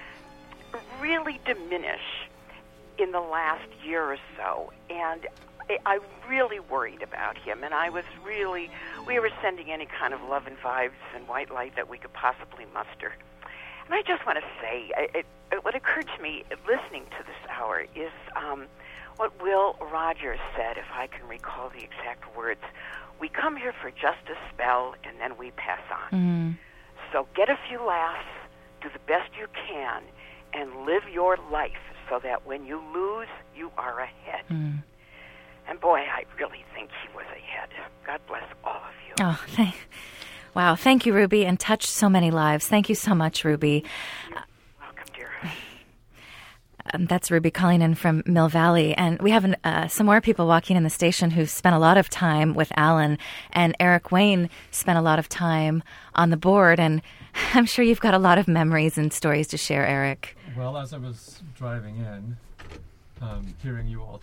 really diminish in the last year or so, and I really worried about him, and we were sending any kind of love and vibes and white light that we could possibly muster. And I just want to say, what occurred to me listening to this hour is what Will Rogers said, if I can recall the exact words. We come here for just a spell, and then we pass on. So get a few laughs, do the best you can, and live your life so that when you lose, you are ahead. And boy, I really think he was ahead. God bless all of you. Oh, wow. Thank you, Ruby, and touched so many lives. Thank you so much, Ruby. Welcome, dear. That's Ruby calling in from Mill Valley. And we have some more people walking in the station who've spent a lot of time with Alan. And Eric Wayne spent a lot of time on the board. And I'm sure you've got a lot of memories and stories to share, Eric. Well, as I was driving in, hearing you all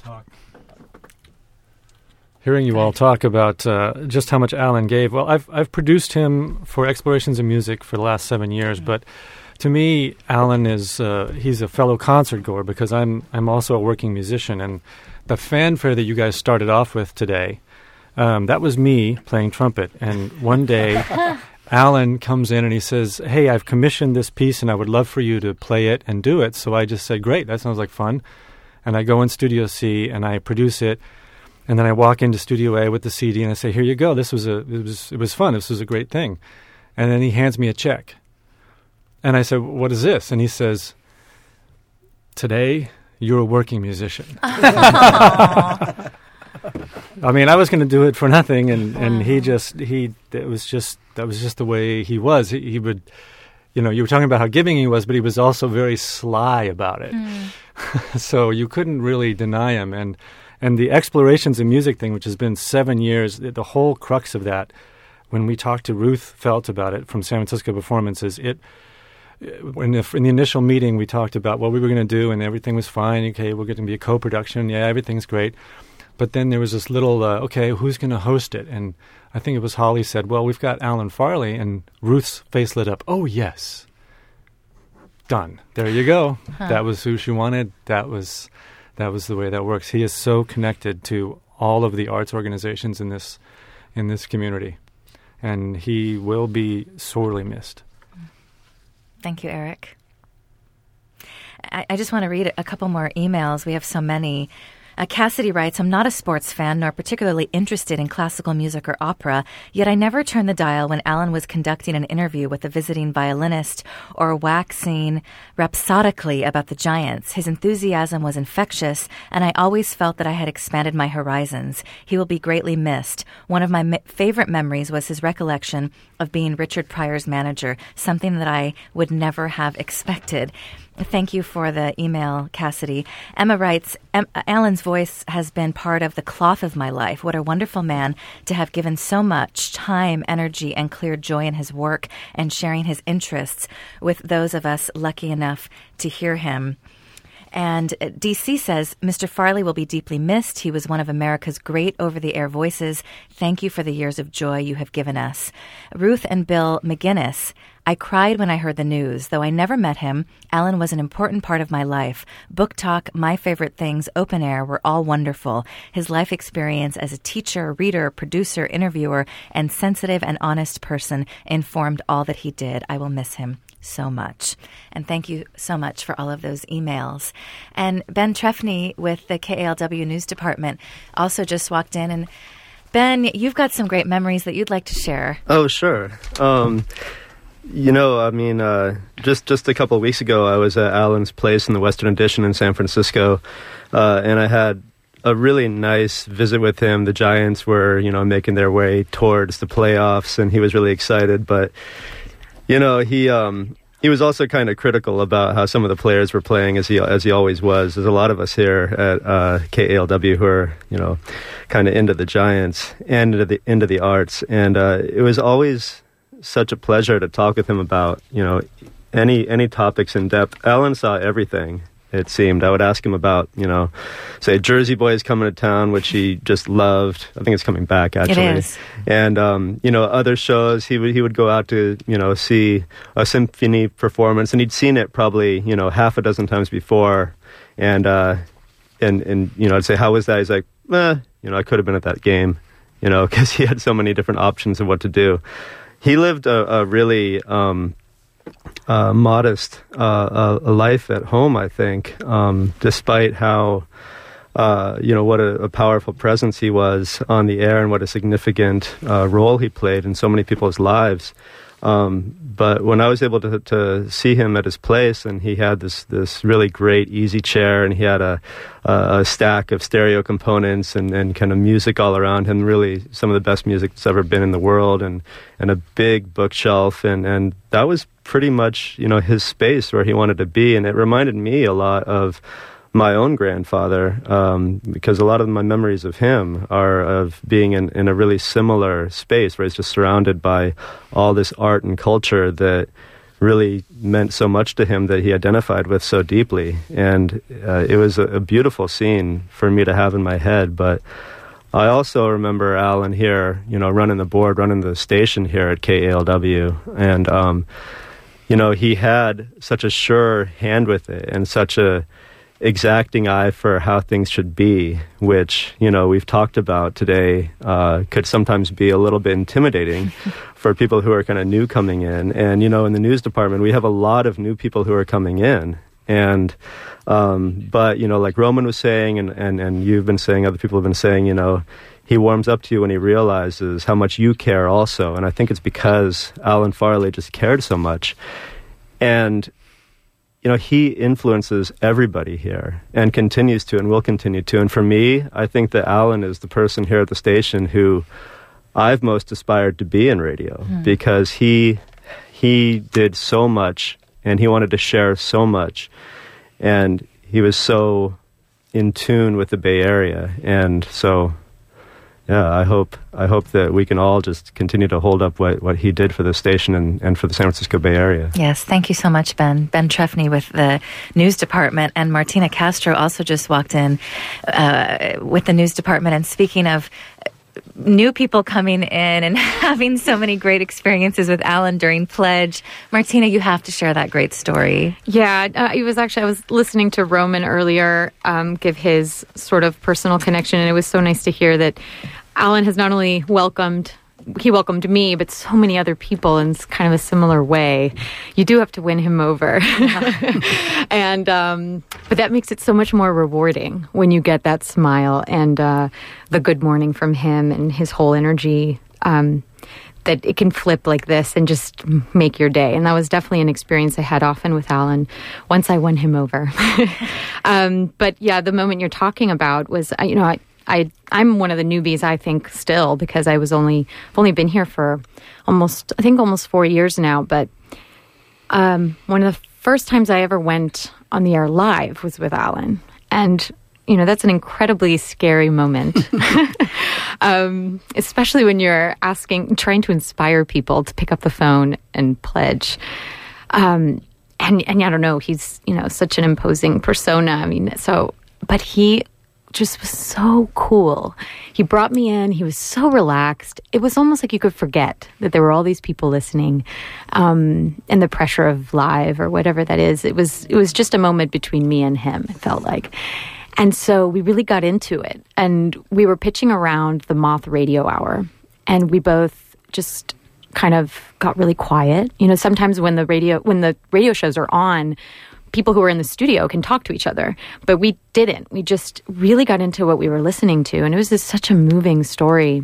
talk about just how much Alan gave. Well, I've produced him for Explorations in Music for the last 7 years, but to me, Alan is he's a fellow concert goer because I'm also a working musician, and the fanfare that you guys started off with today, that was me playing trumpet. And one day, Alan comes in and he says, "Hey, I've commissioned this piece, and I would love for you to play it and do it." So I just said, "Great, that sounds like fun." And I go in Studio C and I produce it. And then I walk into Studio A with the CD and I say, "Here you go. It was fun. This was a great thing." And then he hands me a check. And I said, "What is this?" And he says, "Today, you're a working musician." I mean, I was going to do it for nothing, and that was just the way he was. He would, you were talking about how giving he was, but he was also very sly about it. So you couldn't really deny him. And the Explorations in Music thing, which has been 7 years, the whole crux of that, when we talked to Ruth Felt about it from San Francisco Performances, in the initial meeting we talked about what we were going to do, and everything was fine. Okay, we're going to be a co-production. Yeah, everything's great. But then there was this little, okay, who's going to host it? And I think it was Holly said, well, we've got Alan Farley, and Ruth's face lit up. Oh, yes. Done. There you go. Huh. That was who she wanted. That was the way that works. He is so connected to all of the arts organizations in this community, and he will be sorely missed. Thank you, Eric. I just want to read a couple more emails. We have so many. Cassidy writes, I'm not a sports fan nor particularly interested in classical music or opera, yet I never turned the dial when Alan was conducting an interview with a visiting violinist or waxing rhapsodically about the Giants. His enthusiasm was infectious, and I always felt that I had expanded my horizons. He will be greatly missed. One of my favorite memories was his recollection of being Richard Pryor's manager, something that I would never have expected. Thank you for the email, Cassidy. Emma writes, Alan's voice has been part of the cloth of my life. What a wonderful man to have given so much time, energy, and clear joy in his work and sharing his interests with those of us lucky enough to hear him. And DC says, Mr. Farley will be deeply missed. He was one of America's great over-the-air voices. Thank you for the years of joy you have given us. Ruth and Bill McGinnis, I cried when I heard the news. Though I never met him, Alan was an important part of my life. Book Talk, My Favorite Things, Open Air were all wonderful. His life experience as a teacher, reader, producer, interviewer, and sensitive and honest person informed all that he did. I will miss him so much. And thank you so much for all of those emails. And Ben Trefny with the KALW News Department also just walked in. And Ben, you've got some great memories that you'd like to share. Oh, sure. Just a couple of weeks ago, I was at Alan's place in the Western Addition in San Francisco, and I had a really nice visit with him. The Giants were, making their way towards the playoffs, and he was really excited. But, he was also kind of critical about how some of the players were playing, as he always was. There's a lot of us here at KALW who are, kind of into the Giants and into the arts, and it was always such a pleasure to talk with him about, any topics in depth. Alan saw everything, it seemed. I would ask him about, say, Jersey Boys coming to town, which he just loved. I think it's coming back, actually. It is. And, other shows, he would go out to, see a symphony performance, and he'd seen it probably, half a dozen times before. And I'd say, how was that? He's like, I could have been at that game, because he had so many different options of what to do. He lived a really modest life at home, I think, despite how, what a powerful presence he was on the air and what a significant role he played in so many people's lives. But when I was able to see him at his place, and he had this really great easy chair, and he had a stack of stereo components and kind of music all around him, really some of the best music that's ever been in the world, and a big bookshelf, and that was pretty much, his space where he wanted to be. And it reminded me a lot of my own grandfather, because a lot of my memories of him are of being in a really similar space where he's just surrounded by all this art and culture that really meant so much to him, that he identified with so deeply. And it was a beautiful scene for me to have in my head. But I also remember Alan here, running the board, running the station here at KALW. And, he had such a sure hand with it, and such a exacting eye for how things should be, which, we've talked about today, could sometimes be a little bit intimidating for people who are kind of new coming in. And, in the news department, we have a lot of new people who are coming in. And, but, like Roman was saying, and you've been saying, other people have been saying, he warms up to you when he realizes how much you care also. And I think it's because Alan Farley just cared so much. And, he influences everybody here, and continues to, and will continue to. And for me, I think that Alan is the person here at the station who I've most aspired to be in radio, because he did so much, and he wanted to share so much, and he was so in tune with the Bay Area. And so, I hope that we can all just continue to hold up what he did for the station and for the San Francisco Bay Area. Yes, thank you so much, Ben. Ben Trefny with the news department, and Martina Castro also just walked in with the news department. And speaking of new people coming in and having so many great experiences with Alan during Pledge, Martina, you have to share that great story. Yeah, it was actually, I was listening to Roman earlier give his sort of personal connection, and it was so nice to hear that Alan has not only welcomed me, but so many other people in kind of a similar way. You do have to win him over. And but that makes it so much more rewarding when you get that smile and the good morning from him and his whole energy, that it can flip like this and just make your day. And that was definitely an experience I had often with Alan once I won him over. But yeah, the moment you're talking about was, I'm one of the newbies, I think, still, because I've only been here for almost 4 years now. But one of the first times I ever went on the air live was with Alan. And, that's an incredibly scary moment, especially when you're trying to inspire people to pick up the phone and pledge. And I don't know, he's, such an imposing persona. But he just was so cool. He brought me in. He was so relaxed. It was almost like you could forget that there were all these people listening, and the pressure of live or whatever that is. It was just a moment between me and him, it felt like. And so we really got into it. And we were pitching around the Moth Radio Hour. And we both just kind of got really quiet. Sometimes when the radio shows are on, people who are in the studio can talk to each other, but we didn't. We just really got into what we were listening to, and it was such a moving story.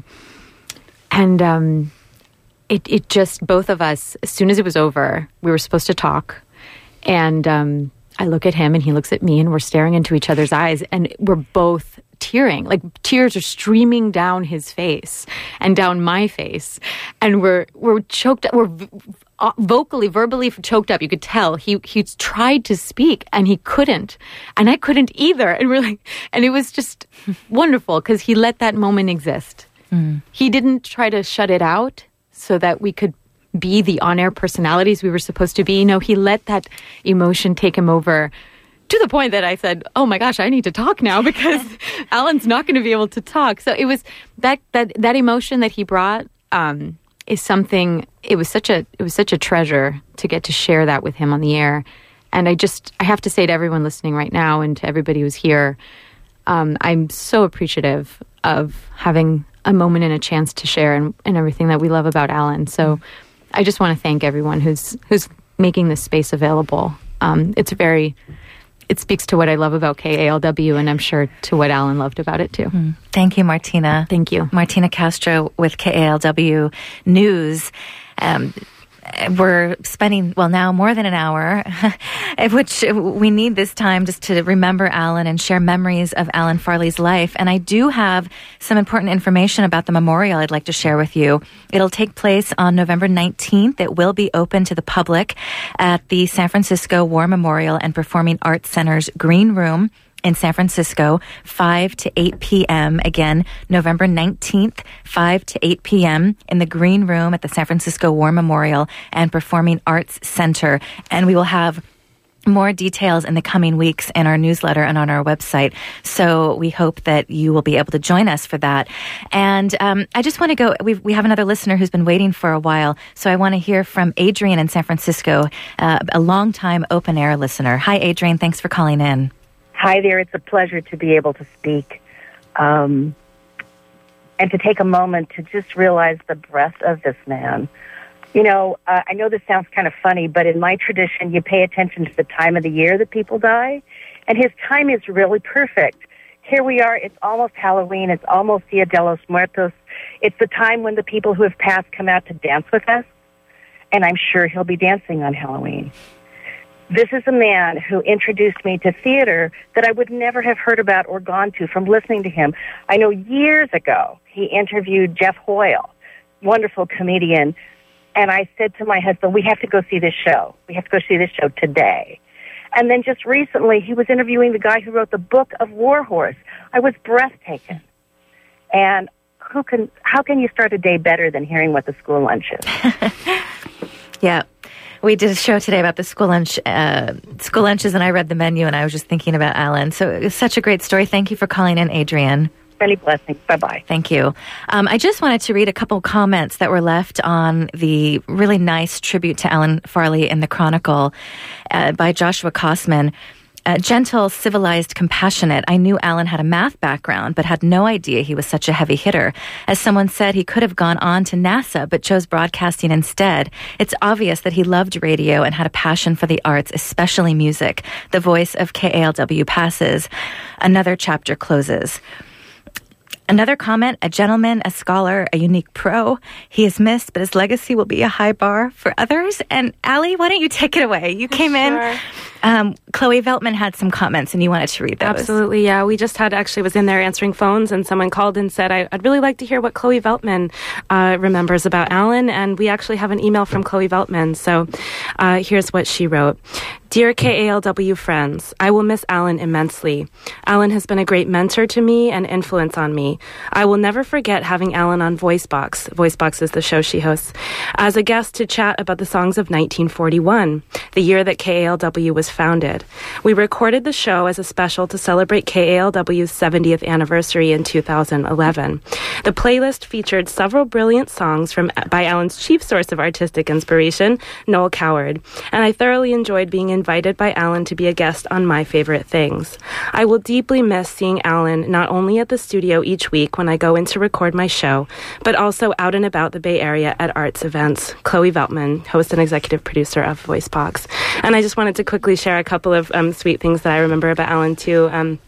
And it just, both of us, as soon as it was over, we were supposed to talk, and I look at him and he looks at me, and we're staring into each other's eyes, and we're both tearing. Like, tears are streaming down his face and down my face, and we're choked up. We're verbally choked up. You could tell he tried to speak and he couldn't, and I couldn't either. And it was just wonderful because he let that moment exist. He didn't try to shut it out so that we could be the on-air personalities we were supposed to be. No, he let that emotion take him over, to the point that I said, "Oh my gosh, I need to talk now because Alan's not going to be able to talk." So it was that emotion that he brought is something. It was such a treasure to get to share that with him on the air. And I have to say to everyone listening right now and to everybody who's here, I'm so appreciative of having a moment and a chance to share and everything that we love about Alan. So I just want to thank everyone who's making this space available. It speaks to what I love about KALW, and I'm sure to what Alan loved about it too. Thank you, Martina. Thank you. Martina Castro with KALW News. We're spending, now more than an hour, which we need this time just to remember Alan and share memories of Alan Farley's life. And I do have some important information about the memorial I'd like to share with you. It'll take place on November 19th. It will be open to the public at the San Francisco War Memorial and Performing Arts Center's Green Room in San Francisco, 5 to 8 p.m. Again, November 19th, 5 to 8 p.m. in the Green Room at the San Francisco War Memorial and Performing Arts Center. And we will have more details in the coming weeks in our newsletter and on our website. So we hope that you will be able to join us for that. And I just want to go, we have another listener who's been waiting for a while. So I want to hear from Adrian in San Francisco, a longtime open air listener. Hi, Adrian. Thanks for calling in. Hi there. It's a pleasure to be able to speak and to take a moment to just realize the breadth of this man. I know this sounds kind of funny, but in my tradition, you pay attention to the time of the year that people die, and his time is really perfect. Here we are. It's almost Halloween. It's almost Dia de los Muertos. It's the time when the people who have passed come out to dance with us, and I'm sure he'll be dancing on Halloween. This is a man who introduced me to theater that I would never have heard about or gone to from listening to him. I know years ago he interviewed Jeff Hoyle, wonderful comedian, and I said to my husband, we have to go see this show. We have to go see this show today. And then just recently he was interviewing the guy who wrote the book of War Horse. I was breathtaking. And how can you start a day better than hearing what the school lunch is? Yeah. We did a show today about the school lunches, and I read the menu, and I was just thinking about Alan. So it was such a great story. Thank you for calling in, Adrienne. Many blessings. Bye-bye. Thank you. I just wanted to read a couple comments that were left on the really nice tribute to Alan Farley in the Chronicle by Joshua Kosman. Gentle, civilized, compassionate. I knew Alan had a math background, but had no idea he was such a heavy hitter. As someone said, he could have gone on to NASA, but chose broadcasting instead. It's obvious that he loved radio and had a passion for the arts, especially music. The voice of KALW passes. Another chapter closes. Another comment, a gentleman, a scholar, a unique pro. He is missed, but his legacy will be a high bar for others. And Allie, why don't you take it away? You came in. Chloe Veltman had some comments, and you wanted to read those. Absolutely, yeah. We just was in there answering phones, and someone called and said, I'd really like to hear what Chloe Veltman remembers about Alan, and we actually have an email from Chloe Veltman. So here's what she wrote. Dear KALW friends, I will miss Alan immensely. Alan has been a great mentor to me and influence on me. I will never forget having Alan on VoiceBox. VoiceBox is the show she hosts, as a guest to chat about the songs of 1941, the year that KALW was founded. We recorded the show as a special to celebrate KALW's 70th anniversary in 2011. The playlist featured several brilliant songs by Alan's chief source of artistic inspiration, Noel Coward, and I thoroughly enjoyed being invited by Alan to be a guest on My Favorite Things. I will deeply miss seeing Alan not only at the studio each week when I go in to record my show, but also out and about the Bay Area at arts events. Chloe Veltman, host and executive producer of VoiceBox. And I just wanted to quickly share a couple of sweet things that I remember about Alan, too.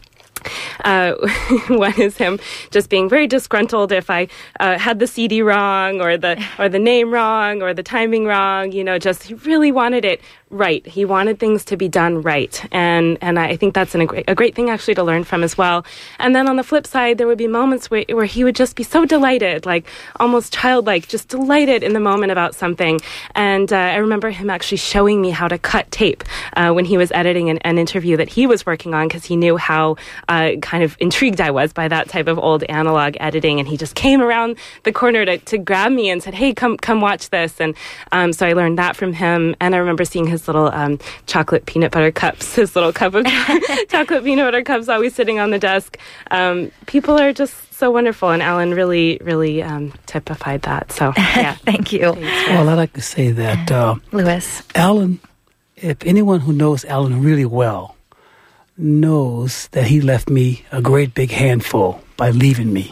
One is him just being very disgruntled if I had the CD wrong or the name wrong or the timing wrong. Just he really wanted it right. He wanted things to be done right, and I think that's a great thing actually to learn from as well. And then on the flip side, there would be moments where he would just be so delighted, like almost childlike, just delighted in the moment about something. And I remember him actually showing me how to cut tape when he was editing an interview that he was working on, because he knew how kind of intrigued I was by that type of old analog editing, and he just came around the corner to grab me and said, "Hey, come watch this." And so I learned that from him, and I remember seeing his little chocolate peanut butter cups, his little cup of chocolate peanut butter cups always sitting on the desk. People are just so wonderful, and Alan really, really typified that. So, yeah. Thank you. Well, I'd like to say that Louis, Alan, if anyone who knows Alan really well knows that he left me a great big handful by leaving me.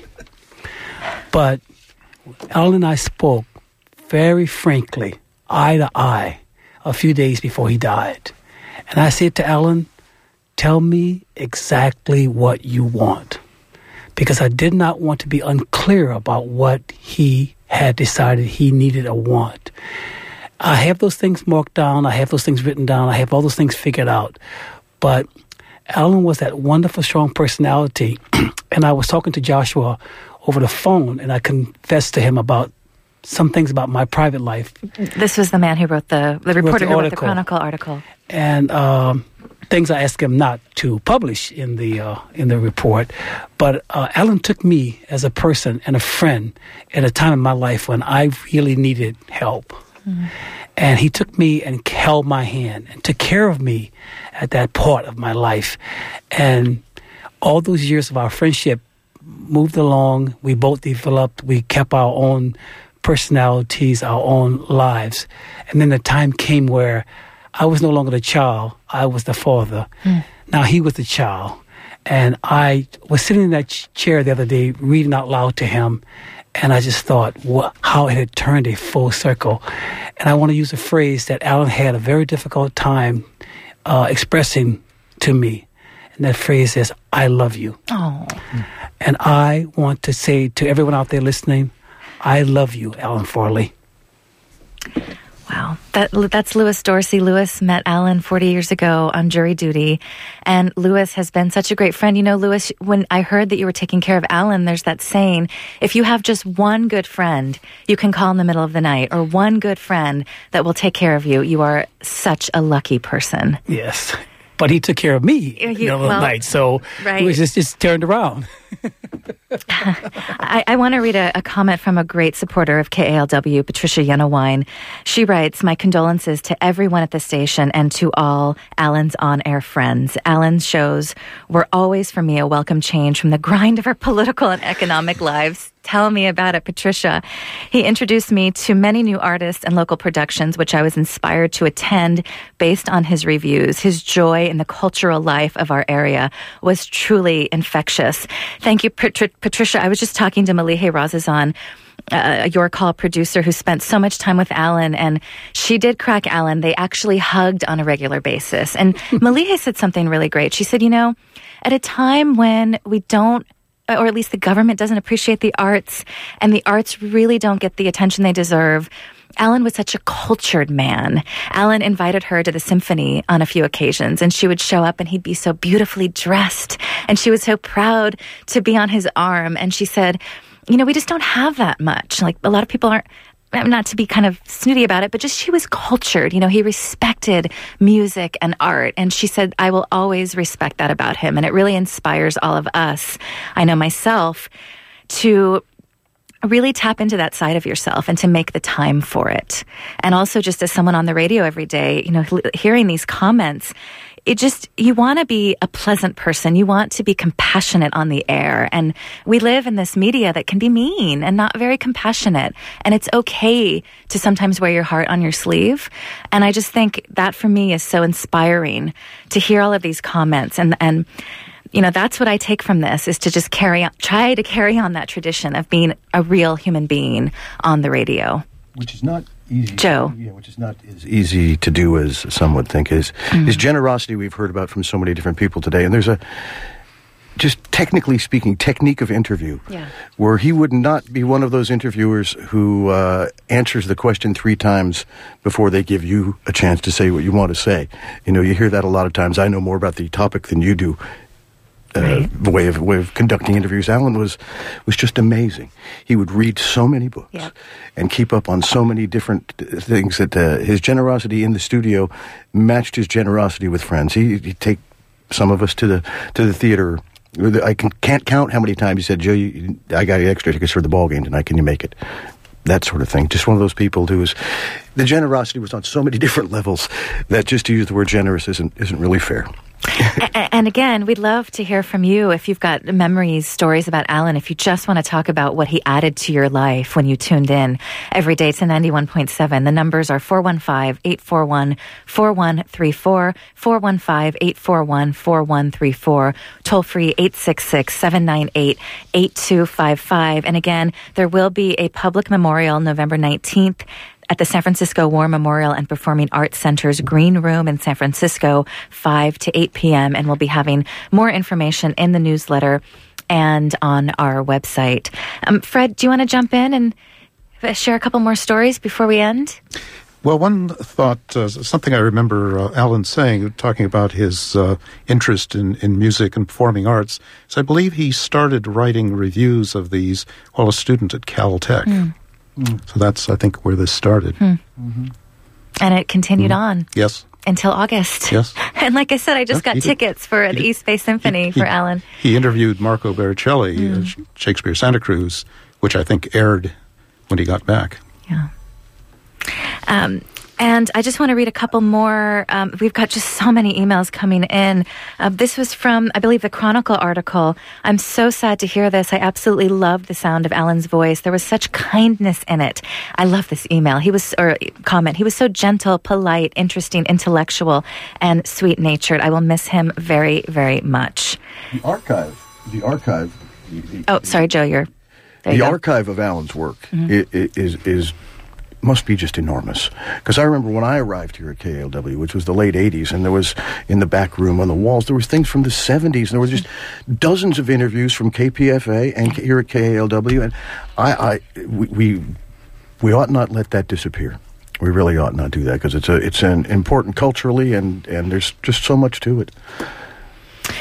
But Alan and I spoke very frankly, eye to eye, a few days before he died. And I said to Alan, tell me exactly what you want. Because I did not want to be unclear about what he had decided he needed or want. I have those things marked down. I have those things written down. I have all those things figured out. But Alan was that wonderful, strong personality. And I was talking to Joshua over the phone, and I confessed to him about some things about my private life. This was the man who wrote the reporter who wrote the Chronicle article. And things I asked him not to publish in the report. But Alan took me as a person and a friend at a time in my life when I really needed help. Mm-hmm. And he took me and held my hand and took care of me at that part of my life. And all those years of our friendship moved along. We both developed. We kept our own personalities, our own lives. And then the time came where I was no longer the child. I was the father. Mm. Now he was the child. And I was sitting in that chair the other day reading out loud to him. And I just thought how it had turned a full circle. And I want to use a phrase that Alan had a very difficult time expressing to me. And that phrase is, I love you. Oh. And I want to say to everyone out there listening, I love you, Alan Farley. Wow. That's Louis Dorsey. Louis met Alan 40 years ago on jury duty. And Louis has been such a great friend. You know, Louis, when I heard that you were taking care of Alan, there's that saying, if you have just one good friend you can call in the middle of the night, or one good friend that will take care of you, you are such a lucky person. Yes. but he took care of me in the middle of the night, so right. it was just turned around. I want to read a comment from a great supporter of KALW, Patricia Yenowine. She writes, "My condolences to everyone at the station and to all Alan's on-air friends. Alan's shows were always for me a welcome change from the grind of our political and economic lives. Tell me about it, Patricia. He introduced me to many new artists and local productions, which I was inspired to attend based on his reviews. His joy in the cultural life of our area was truly infectious." Thank you, Patricia. I was just talking to Malihe Razazan, Your Call producer, who spent so much time with Alan, and she did crack Alan. They actually hugged on a regular basis. And Malihe said something really great. She said, at a time when we don't, or at least the government doesn't appreciate the arts, and the arts really don't get the attention they deserve, Alan was such a cultured man. Alan invited her to the symphony on a few occasions, and she would show up and he'd be so beautifully dressed, and she was so proud to be on his arm. And she said, we just don't have that much. Like, a lot of people aren't, not to be kind of snooty about it, but just she was cultured. He respected music and art. And she said, I will always respect that about him. And it really inspires all of us, I know myself, to really tap into that side of yourself and to make the time for it. And also, just as someone on the radio every day, hearing these comments, you want to be a pleasant person. You want to be compassionate on the air. And we live in this media that can be mean and not very compassionate. And it's okay to sometimes wear your heart on your sleeve. And I just think that for me is so inspiring to hear all of these comments. And that's what I take from this, is to just try to carry on that tradition of being a real human being on the radio. Which is not easy. Joe. Which is not as easy to do as some would think. His generosity we've heard about from so many different people today. And there's just technically speaking, technique of interview, where he would not be one of those interviewers who answers the question 3 times before they give you a chance to say what you want to say. You hear that a lot of times. I know more about the topic than you do. Way of conducting interviews. Alan was just amazing. He would read so many books and keep up on so many different things that his generosity in the studio matched his generosity with friends. He'd take some of us to the theater. I can't count how many times he said, "Joe, I got extra tickets for the ball game tonight. Can you make it?" That sort of thing. Just one of those people the generosity was on so many different levels that just to use the word generous isn't really fair. And again, we'd love to hear from you if you've got memories, stories about Alan, if you just want to talk about what he added to your life when you tuned in every day to 91.7. The numbers are 415-841-4134, 415-841-4134, toll free 866-798-8255. And again, there will be a public memorial November 19th at the San Francisco War Memorial and Performing Arts Center's Green Room in San Francisco, 5 to 8 p.m. And we'll be having more information in the newsletter and on our website. Fred, do you want to jump in and share a couple more stories before we end? Well, one thought, something I remember Alan saying, talking about his interest in music and performing arts, is I believe he started writing reviews of these while a student at Caltech. So that's, I think, where this started. And it continued on. Yes. Until August. Yes. And like I said, I just got tickets for the East Bay Symphony for Alan. He interviewed Marco Baricelli at Shakespeare Santa Cruz, which I think aired when he got back. Yeah. And I just want to read a couple more. We've got just so many emails coming in. This was from, I believe, the Chronicle article. I'm so sad to hear this. I absolutely love the sound of Alan's voice. There was such kindness in it. I love this email. He was so gentle, polite, interesting, intellectual, and sweet-natured. I will miss him very, very much. The archive. Oh, sorry, Joe, the archive of Alan's work is must be just enormous. Because I remember when I arrived here at KALW, which was the late 80s, and there was, in the back room on the walls, there was things from the 70s, and there were just dozens of interviews from KPFA and here at KALW, and we ought not let that disappear. We really ought not do that, because it's an important culturally, and there's just so much to it.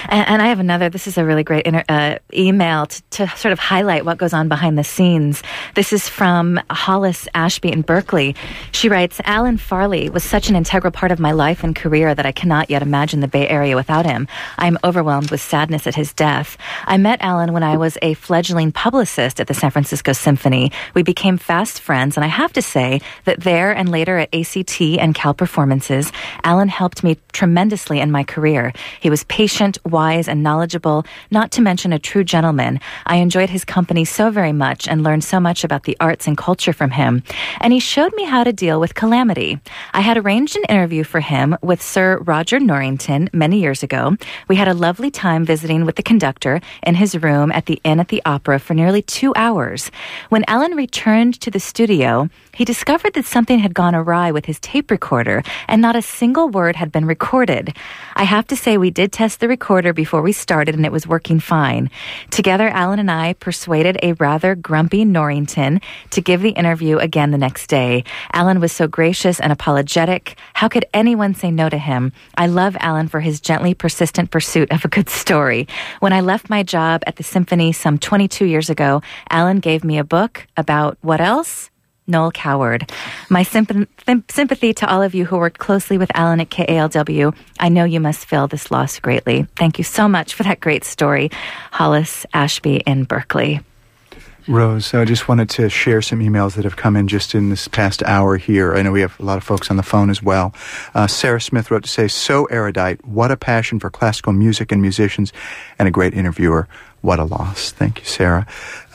And I have another. This is a really great email to sort of highlight what goes on behind the scenes. This is from Hollis Ashby in Berkeley. She writes, Alan Farley was such an integral part of my life and career that I cannot yet imagine the Bay Area without him. I am overwhelmed with sadness at his death. I met Alan when I was a fledgling publicist at the San Francisco Symphony. We became fast friends, and I have to say that there and later at ACT and Cal performances, Alan helped me tremendously in my career. He was patient, wise, and knowledgeable, not to mention a true gentleman. I enjoyed his company so very much and learned so much about the arts and culture from him. And he showed me how to deal with calamity. I had arranged an interview for him with Sir Roger Norrington many years ago. We had a lovely time visiting with the conductor in his room at the Inn at the Opera for nearly 2 hours. When Alan returned to the studio, he discovered that something had gone awry with his tape recorder and not a single word had been recorded. I have to say we did test the recorder before we started and it was working fine. Together, Alan and I persuaded a rather grumpy Norrington to give the interview again the next day. Alan was so gracious and apologetic. How could anyone say no to him? I love Alan for his gently persistent pursuit of a good story. When I left my job at the Symphony some 22 years ago, Alan gave me a book about what else? Noel Coward. My sympathy to all of you who worked closely with Alan at KALW. I know you must feel this loss greatly. Thank you so much for that great story. Hollis Ashby in Berkeley. Rose, I just wanted to share some emails that have come in just in this past hour here. I know we have a lot of folks on the phone as well. Sarah Smith wrote to say, so erudite, what a passion for classical music and musicians, and a great interviewer. What a loss. Thank you, Sarah.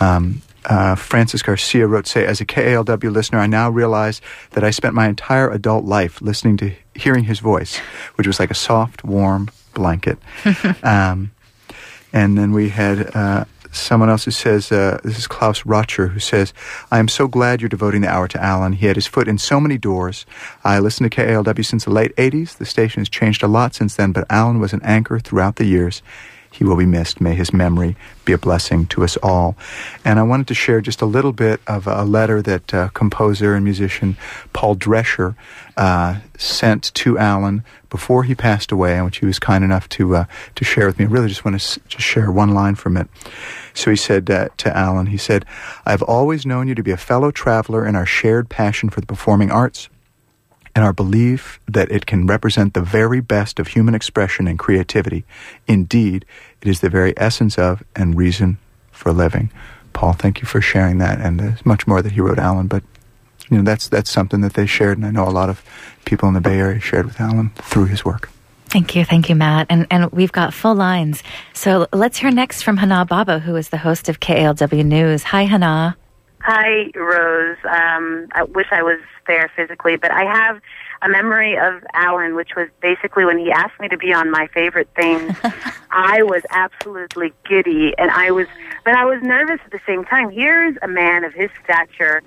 Francis Garcia wrote to say, as a KALW listener, I now realize that I spent my entire adult life hearing his voice, which was like a soft, warm blanket. And then we had someone else who says, this is Klaus Rocher, who says, I am so glad you're devoting the hour to Alan. He had his foot in so many doors. I listened to KALW since the late 80s. The station has changed a lot since then, but Alan was an anchor throughout the years. He will be missed. May his memory be a blessing to us all. And I wanted to share just a little bit of a letter that composer and musician Paul Drescher sent to Alan before he passed away, and which he was kind enough to share with me. I really just want to just share one line from it. So he said to Alan, he said, I've always known you to be a fellow traveler in our shared passion for the performing arts, and our belief that it can represent the very best of human expression and creativity. Indeed, it is the very essence of and reason for living. Paul, thank you for sharing that, and there's much more that he wrote Alan, but that's something that they shared, and I know a lot of people in the Bay Area shared with Alan through his work. Thank you, Matt. And we've got full lines. So let's hear next from Hana Baba, who is the host of KALW News. Hi, Hana. Hi, Rose. I wish I was there physically, but I have a memory of Alan, which was basically when he asked me to be on My Favorite Things. I was absolutely giddy, but I was nervous at the same time. Here's a man of his stature,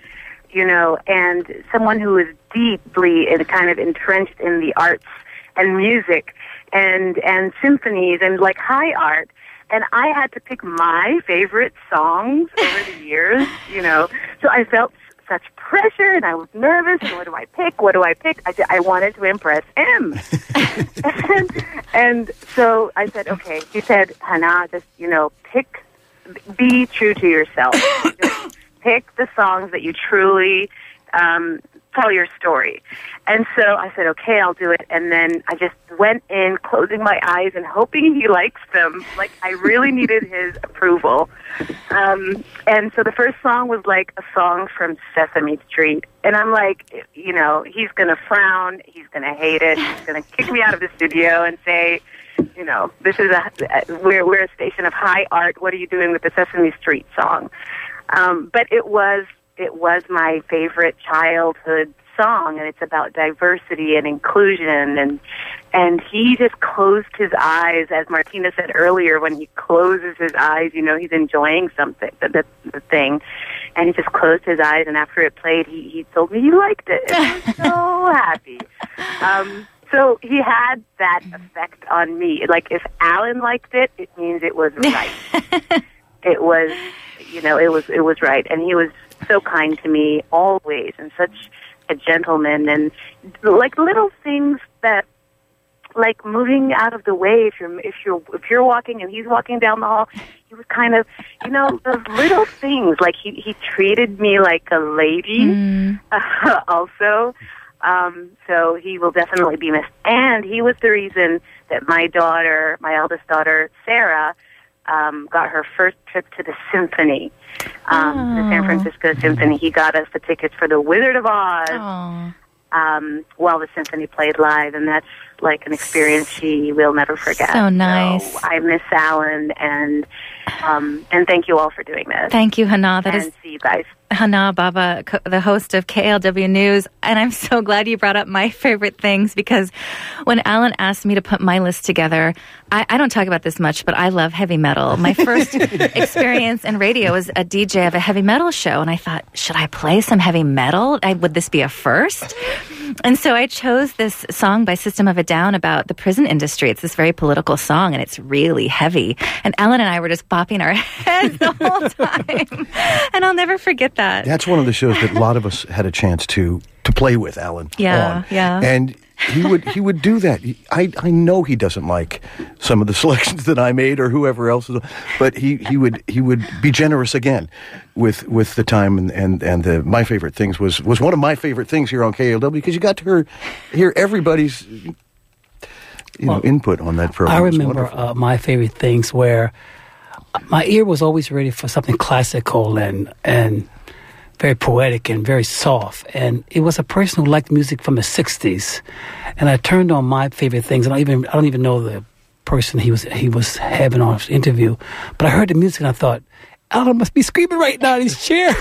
and someone who is deeply and kind of entrenched in the arts and music and symphonies and like high art. And I had to pick my favorite songs over the years, So I felt such pressure, and I was nervous. And what do I pick? I wanted to impress him. and so I said, okay. He said, Hana, just, be true to yourself. Just pick the songs that you truly tell your story. And so I said, okay, I'll do it. And then I just went in, closing my eyes and hoping he likes them. Like, I really needed his approval. And so the first song was like a song from Sesame Street. And I'm like, he's going to frown. He's going to hate it. He's going to kick me out of the studio and say, this is we're a station of high art. What are you doing with the Sesame Street song? But it was my favorite childhood song, and it's about diversity and inclusion, and he just closed his eyes, as Martina said earlier. When he closes his eyes, he's enjoying something, the thing, and he just closed his eyes, and after it played, he told me he liked it, and I was so happy. So he had that effect on me. Like, if Alan liked it, it means it was right. It was, it was right, and he was so kind to me always, and such a gentleman, and like little things that like moving out of the way if you're walking and he's walking down the hall. He was kind of, those little things. Like he treated me like a lady, also. So he will definitely be missed. And he was the reason that my eldest daughter, Sarah, got her first trip to the symphony, the San Francisco Symphony. He got us the tickets for the Wizard of Oz while the symphony played live, and that's like an experience she will never forget. So nice. So I miss Alan, and thank you all for doing this. Thank you, Hana. See you guys. Hana Baba, the host of KLW News, and I'm so glad you brought up my favorite things, because when Alan asked me to put my list together, I don't talk about this much, but I love heavy metal. My first experience in radio was a DJ of a heavy metal show, and I thought, should I play some heavy metal? Would this be a first? And so I chose this song by System of a Down about the prison industry. It's this very political song, and it's really heavy. And Alan and I were just bopping our heads the whole time. And I'll never forget that. That's one of the shows that a lot of us had a chance to play with Alan on. Yeah. And he would do that. I know he doesn't like some of the selections that I made or whoever else, but he would be generous again with the time, and my favorite things was one of my favorite things here on KLW, because you got to hear everybody's input on that program. I remember my favorite things where my ear was always ready for something classical and very poetic and very soft. And it was a person who liked music from the 60s. And I turned on my favorite things. And I don't even know the person he was having on his interview. But I heard the music and I thought, Alan must be screaming right now in his chair.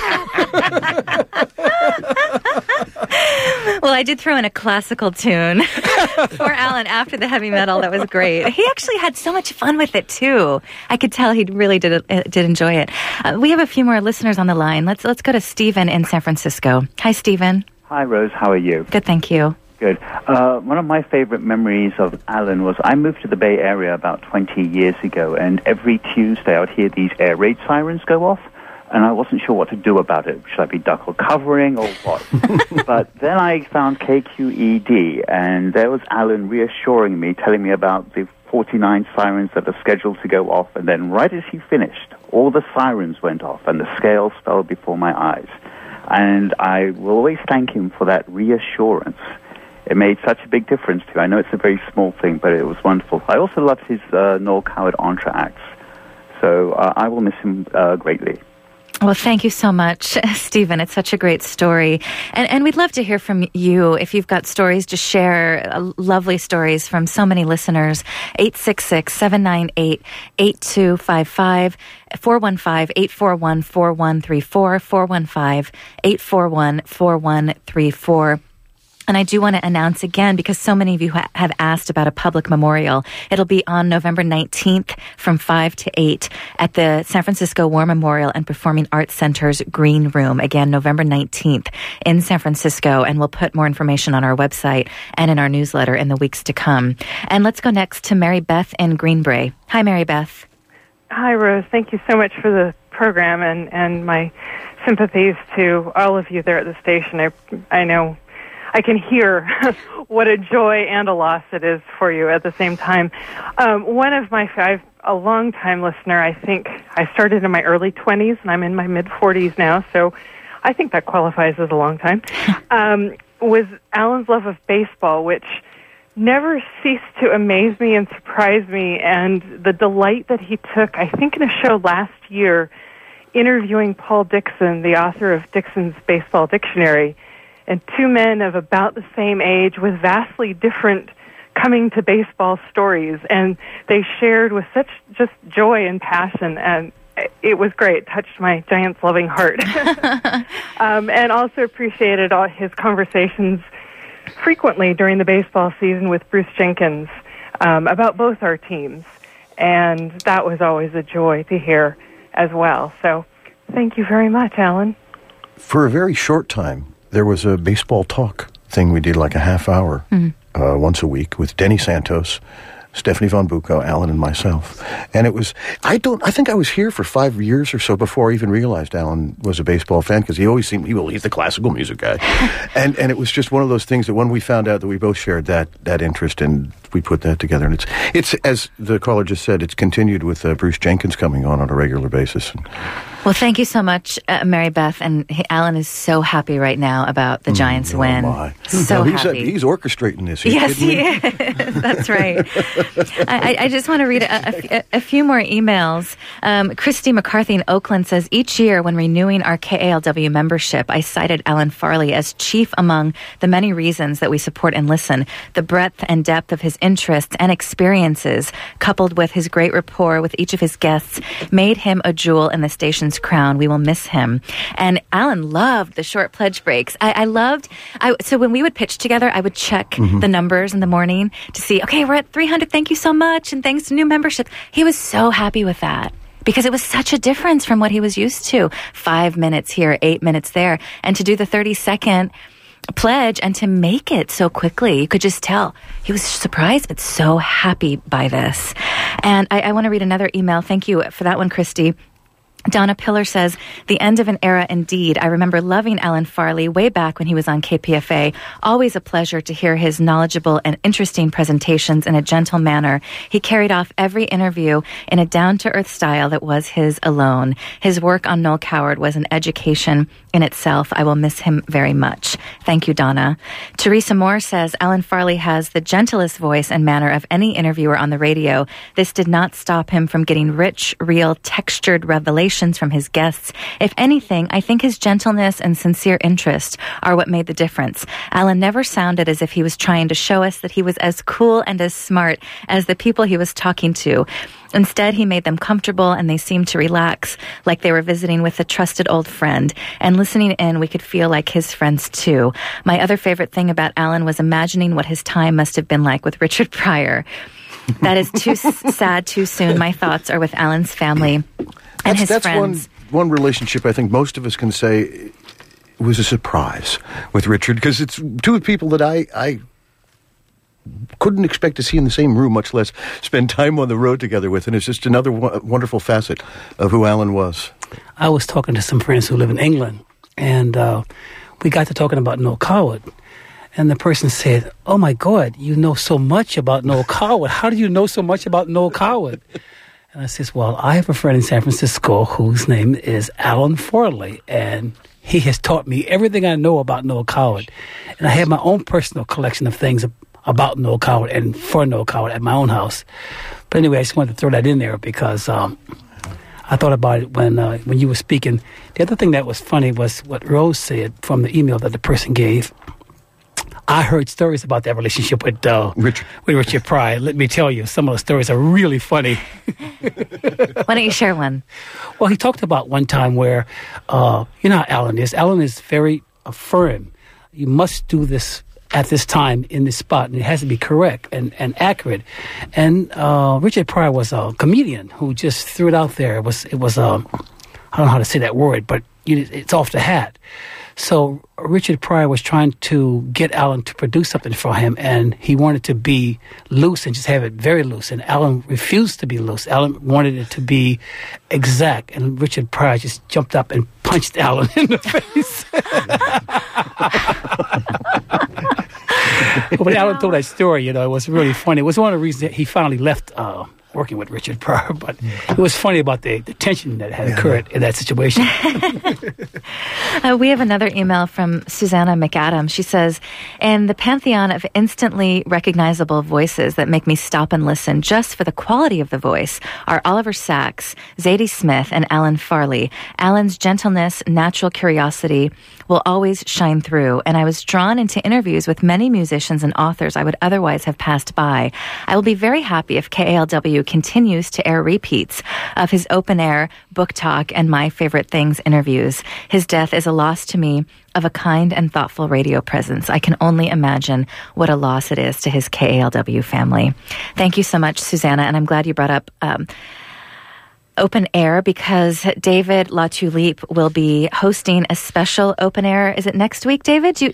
Well, I did throw in a classical tune for Alan after the heavy metal. That was great. He actually had so much fun with it, too. I could tell he really did enjoy it. We have a few more listeners on the line. Let's go to Stephen in San Francisco. Hi, Stephen. Hi, Rose. How are you? Good, thank you. Good. One of my favorite memories of Alan was I moved to the Bay Area about 20 years ago, and every Tuesday I would hear these air raid sirens go off, and I wasn't sure what to do about it. Should I be duck or covering or what? But then I found KQED, and there was Alan reassuring me, telling me about the 49 sirens that are scheduled to go off, and then right as he finished, all the sirens went off, and the scales fell before my eyes. And I will always thank him for that reassurance. It made such a big difference to me. I know it's a very small thing, but it was wonderful. I also loved his Noel Coward entr'actes, so I will miss him greatly. Well, thank you so much, Stephen. It's such a great story. And we'd love to hear from you. If you've got stories to share, lovely stories from so many listeners. 866-798-8255, 415-841-4134, 415-841-4134. And I do want to announce again, because so many of you have asked about a public memorial. It'll be on November 19th from 5 to 8 at the San Francisco War Memorial and Performing Arts Center's Green Room. Again, November 19th in San Francisco. And we'll put more information on our website and in our newsletter in the weeks to come. And let's go next to Mary Beth in Greenbrae. Hi, Mary Beth. Hi, Rose. Thank you so much for the program, and my sympathies to all of you there at the station. I know I can hear what a joy and a loss it is for you at the same time. One of my a long-time listener, I think I started in my early 20s, and I'm in my mid-40s now, so I think that qualifies as a long time, was Alan's love of baseball, which never ceased to amaze me and surprise me, and the delight that he took, I think in a show last year, interviewing Paul Dixon, the author of Dixon's Baseball Dictionary, and two men of about the same age with vastly different coming to baseball stories, and they shared with such just joy and passion, and it was great. It touched my Giants-loving heart. And also appreciated all his conversations frequently during the baseball season with Bruce Jenkins about both our teams, and that was always a joy to hear as well. So thank you very much, Alan. For a very short time, there was a baseball talk thing we did, like a half hour once a week with Denny Santos, Stephanie von Bukow, Alan, and myself. And it was, I think I was here for 5 years or so before I even realized Alan was a baseball fan, because he always seemed, he's the classical music guy. and it was just one of those things that when we found out that we both shared that interest, and we put that together. And it's as the caller just said, it's continued with Bruce Jenkins coming on a regular basis. Well, thank you so much, Mary Beth. And Alan is so happy right now about the Giants' win. So happy. He's orchestrating this. Yes, he is. That's right. I just want to read a few more emails. Christy McCarthy in Oakland says, each year when renewing our KALW membership, I cited Alan Farley as chief among the many reasons that we support and listen. The breadth and depth of his interests and experiences, coupled with his great rapport with each of his guests, made him a jewel in the station's crown. We will miss him. And Alan loved the short pledge breaks. So when we would pitch together, I would check the numbers in the morning to see, okay, we're at 300. Thank you so much. And thanks to new membership. He was so happy with that, because it was such a difference from what he was used to. 5 minutes here, 8 minutes there. And to do the 30-second pledge and to make it so quickly, you could just tell he was surprised but so happy by this. And I want to read another email. Thank you for that one, Christy. Donna Pillar says, the end of an era indeed. I remember loving Alan Farley way back when he was on KPFA. Always a pleasure to hear his knowledgeable and interesting presentations in a gentle manner. He carried off every interview in a down-to-earth style that was his alone. His work on Noel Coward was an education in itself. I will miss him very much. Thank you, Donna. Teresa Moore says, Alan Farley has the gentlest voice and manner of any interviewer on the radio. This did not stop him from getting rich, real, textured revelations from his guests. If anything, I think his gentleness and sincere interest are what made the difference. Alan never sounded as if he was trying to show us that he was as cool and as smart as the people he was talking to. Instead, he made them comfortable, and they seemed to relax, like they were visiting with a trusted old friend. And listening in, we could feel like his friends, too. My other favorite thing about Alan was imagining what his time must have been like with Richard Pryor. That is too sad too soon. My thoughts are with Alan's family and his friends. That's one relationship I think most of us can say was a surprise with Richard, because it's two people that I couldn't expect to see in the same room, much less spend time on the road together with. And it's just another wonderful facet of who Alan was. I was talking to some friends who live in England, and we got to talking about Noel Coward. And the person said, oh, my God, you know so much about Noel Coward. How do you know so much about Noel Coward? And I says, well, I have a friend in San Francisco whose name is Alan Farley, and he has taught me everything I know about Noel Coward. And I have my own personal collection of things about Noel Coward and for Noel Coward at my own house. But anyway, I just wanted to throw that in there because I thought about it when you were speaking. The other thing that was funny was what Rose said from the email that the person gave. I heard stories about that relationship with Richard Pryor. Let me tell you, some of the stories are really funny. Why don't you share one? Well, he talked about one time where, you know how Alan is. Alan is very firm. You must do this at this time in this spot, and it has to be correct and accurate. And Richard Pryor was a comedian who just threw it out there. It was I don't know how to say that word, but it's off the hat. So Richard Pryor was trying to get Alan to produce something for him, and he wanted to be loose and just have it very loose. And Alan refused to be loose. Alan wanted it to be exact, and Richard Pryor just jumped up and punched Alan in the face. When Alan told that story, it was really funny. It was one of the reasons that he finally left working with Richard Pryor, but it was funny about the tension that had occurred in that situation. We have another email from Susanna McAdam. She says, in the pantheon of instantly recognizable voices that make me stop and listen just for the quality of the voice are Oliver Sacks, Zadie Smith, and Alan Farley. Alan's gentleness, natural curiosity will always shine through, and I was drawn into interviews with many musicians and authors I would otherwise have passed by. I will be very happy if KALW continues to air repeats of his open-air book talk and My Favorite Things interviews. His death is a loss to me of a kind and thoughtful radio presence. I can only imagine what a loss it is to his KALW family. Thank you so much, Susanna, and I'm glad you brought up open air, because David LaTulipe will be hosting a special open air. Is it next week, David?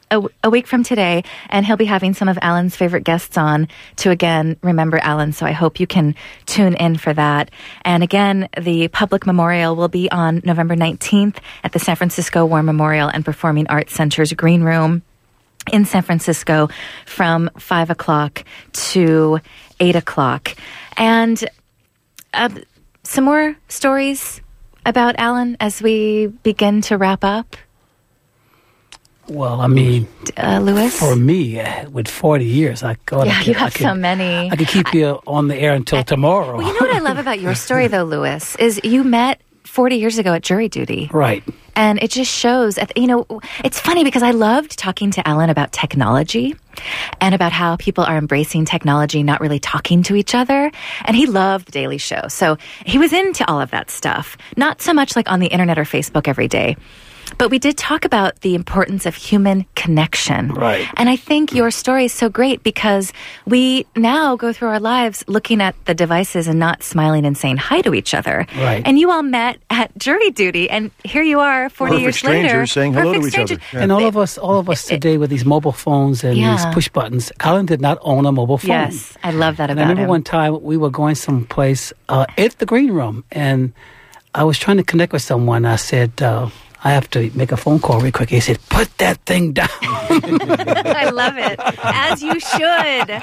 a week from today, and he'll be having some of Alan's favorite guests on to again remember Alan. So I hope you can tune in for that. And again, the public memorial will be on November 19th at the San Francisco War Memorial and Performing Arts Center's Green Room in San Francisco from 5 o'clock to 8 o'clock. And some more stories about Alan as we begin to wrap up. Well, I mean, Louis? For me, with 40 years, you have so many. I could keep you on the air until tomorrow. Well, you know what I love about your story, though, Louis, is you met 40 years ago at jury duty. Right. And it just shows, it's funny because I loved talking to Alan about technology and about how people are embracing technology, not really talking to each other. And he loved The Daily Show. So he was into all of that stuff. Not so much like on the internet or Facebook every day. But we did talk about the importance of human connection. Right. And I think your story is so great because we now go through our lives looking at the devices and not smiling and saying hi to each other. Right. And you all met at jury duty, and here you are 40 years later. Perfect strangers saying hello to each other. Yeah. And all of us today with these mobile phones and these push buttons. Alan did not own a mobile phone. Yes, I love that about him. I remember one time we were going someplace at the Green Room, and I was trying to connect with someone. I said, I have to make a phone call real quick. He said, put that thing down. I love it. As you should.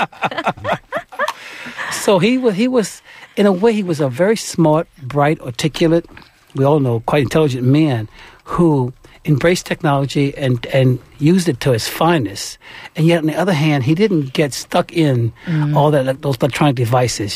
So he was, in a way, he was a very smart, bright, articulate, we all know, quite intelligent man who embraced technology and used it to his finest. And yet, on the other hand, he didn't get stuck in all that those electronic devices,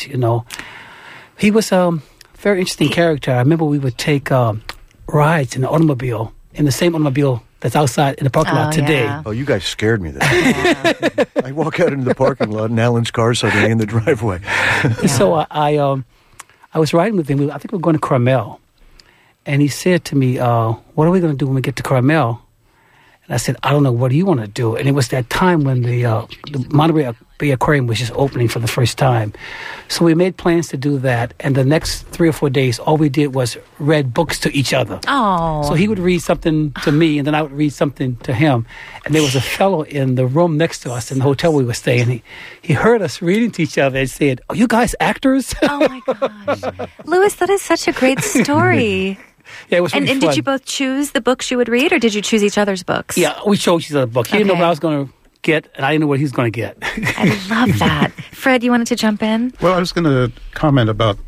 He was a very interesting character. I remember we would take rides in the automobile, in the same automobile that's outside in the parking lot today. Yeah. Oh, you guys scared me then. I walk out into the parking lot and Alan's car's suddenly in the driveway. So I was riding with him. I think we were going to Carmel. And he said to me, what are we going to do when we get to Carmel? And I said, I don't know. What do you want to do? And it was that time when the Monterey Bay Aquarium was just opening for the first time. So we made plans to do that. And the next 3 or 4 days, all we did was read books to each other. Oh. So he would read something to me, and then I would read something to him. And there was a fellow in the room next to us in the hotel we were staying. He heard us reading to each other and said, "Are you guys actors?" Oh, my gosh. Louis, that is such a great story. Yeah, it was really and fun. did you both choose the books you would read, or did you choose each other's books? Yeah, we chose each other's book. He didn't know what I was going to get, and I didn't know what he was going to get. I love that. Fred, you wanted to jump in? Well, I was going to comment about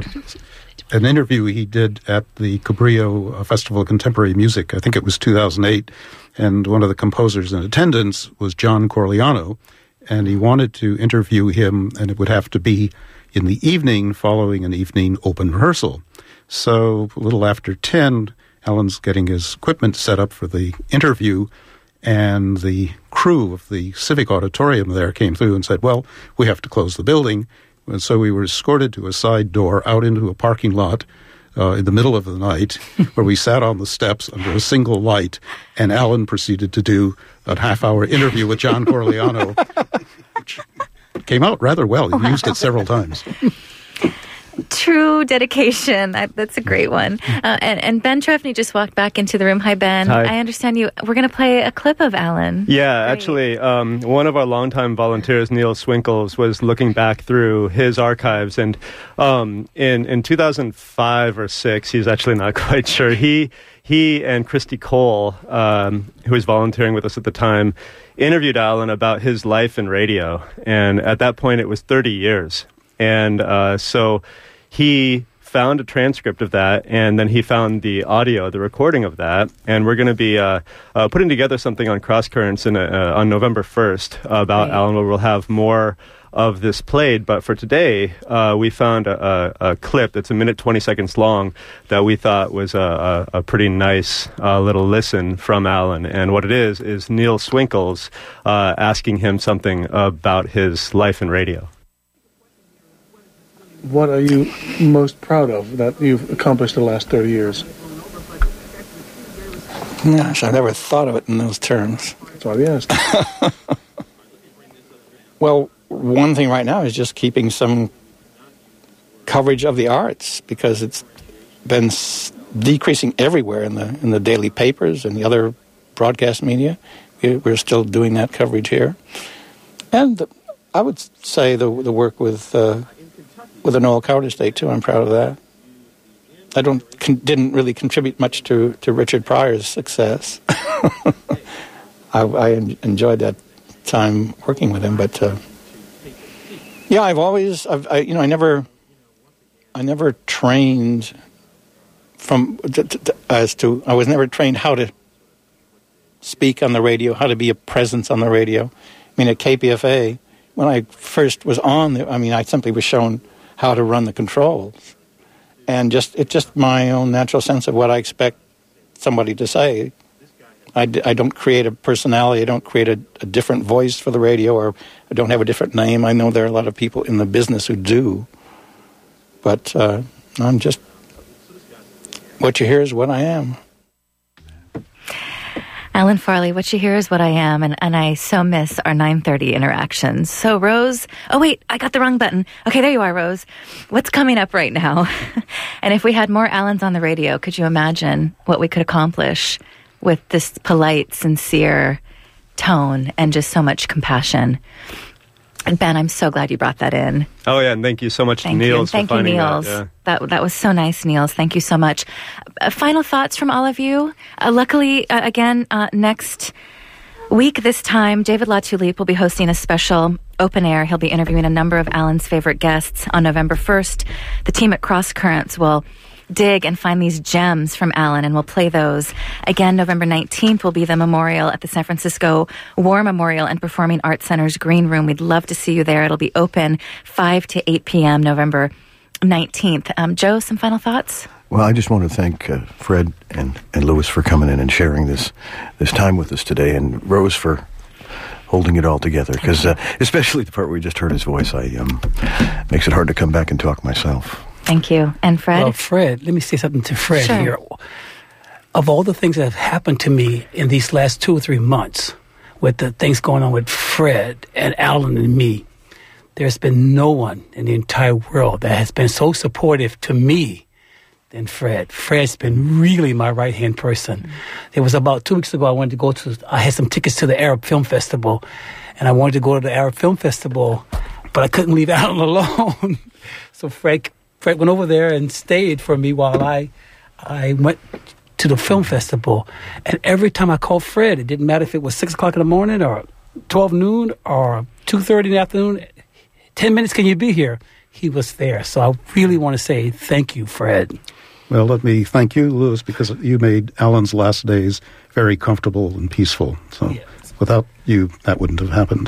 an interview he did at the Cabrillo Festival of Contemporary Music. I think it was 2008, and one of the composers in attendance was John Corigliano, and he wanted to interview him, and it would have to be in the evening following an evening open rehearsal. So a little after 10, Alan's getting his equipment set up for the interview, and the crew of the Civic Auditorium there came through and said, well, we have to close the building. And so we were escorted to a side door out into a parking lot in the middle of the night, where we sat on the steps under a single light, and Alan proceeded to do a half-hour interview with John Corigliano, which came out rather well. He used it several times. True dedication. That's a great one. And Ben Trefny just walked back into the room. Hi, Ben. Hi. I understand you. We're going to play a clip of Alan. Yeah, actually, one of our longtime volunteers, Neil Swinkles, was looking back through his archives, and in 2005 or 6, he's actually not quite sure. He and Christy Cole, who was volunteering with us at the time, interviewed Alan about his life in radio, and at that point, it was 30 years. And so he found a transcript of that, and then he found the audio, the recording of that, and we're going to be putting together something on Cross Currents on November 1st about Alan, where we'll have more of this played. But for today, we found a clip that's 1 minute 20 seconds long that we thought was a pretty nice little listen from Alan. And what it is Neil Swinkles asking him something about his life in radio. What are you most proud of that you've accomplished the last 30 years? Gosh, I've never thought of it in those terms. That's why we asked. Well, one thing right now is just keeping some coverage of the arts, because it's been decreasing everywhere in the daily papers and the other broadcast media. We we're still doing that coverage here. And I would say the work with the Noel Coward Estate, too, I'm proud of that. I didn't really contribute much to Richard Pryor's success. I enjoyed that time working with him, but yeah, I never trained I was never trained how to speak on the radio, how to be a presence on the radio. I mean, at KPFA, when I first was on, I simply was shown how to run the controls. And it's just my own natural sense of what I expect somebody to say. I don't create a personality. I don't create a different voice for the radio, or I don't have a different name. I know there are a lot of people in the business who do. But I'm just, what you hear is what I am. Alan Farley, what you hear is what I am, and I so miss our 9:30 interactions. So, Rose, oh wait, I got the wrong button. Okay, there you are, Rose. What's coming up right now? And if we had more Alans on the radio, could you imagine what we could accomplish with this polite, sincere tone and just so much compassion? And Ben, I'm so glad you brought that in. Oh, yeah, and thank you so much to Niels for finding that. Thank you, Niels. That was so nice, Niels. Thank you so much. Final thoughts from all of you? Luckily, again, next week this time, David LaTulippe will be hosting a special open air. He'll be interviewing a number of Alan's favorite guests on November 1st. The team at Cross Currents will dig and find these gems from Alan, and we'll play those. Again, November 19th will be the memorial at the San Francisco War Memorial and Performing Arts Center's Green Room. We'd love to see you there. It'll be open 5 to 8 p.m. November 19th. Joe, some final thoughts? Well, I just want to thank Fred and Louis for coming in and sharing this time with us today, and Rose for holding it all together, because especially the part where we just heard his voice, makes it hard to come back and talk myself. Thank you. And Fred? Well, Fred, let me say something to Fred Sure. here. Of all the things that have happened to me in these last 2 or 3 months, with the things going on with Fred and Alan and me, there's been no one in the entire world that has been so supportive to me than Fred. Fred's been really my right-hand person. Mm-hmm. It was about 2 weeks ago I had some tickets to the Arab Film Festival, and I wanted to go to the Arab Film Festival, but I couldn't leave Alan alone. So Fred went over there and stayed for me while I went to the film festival. And every time I called Fred, it didn't matter if it was 6 o'clock in the morning or 12 noon or 2:30 in the afternoon, 10 minutes, can you be here? He was there. So I really want to say thank you, Fred. Well, let me thank you, Louis, because you made Alan's last days very comfortable and peaceful. So without you, that wouldn't have happened.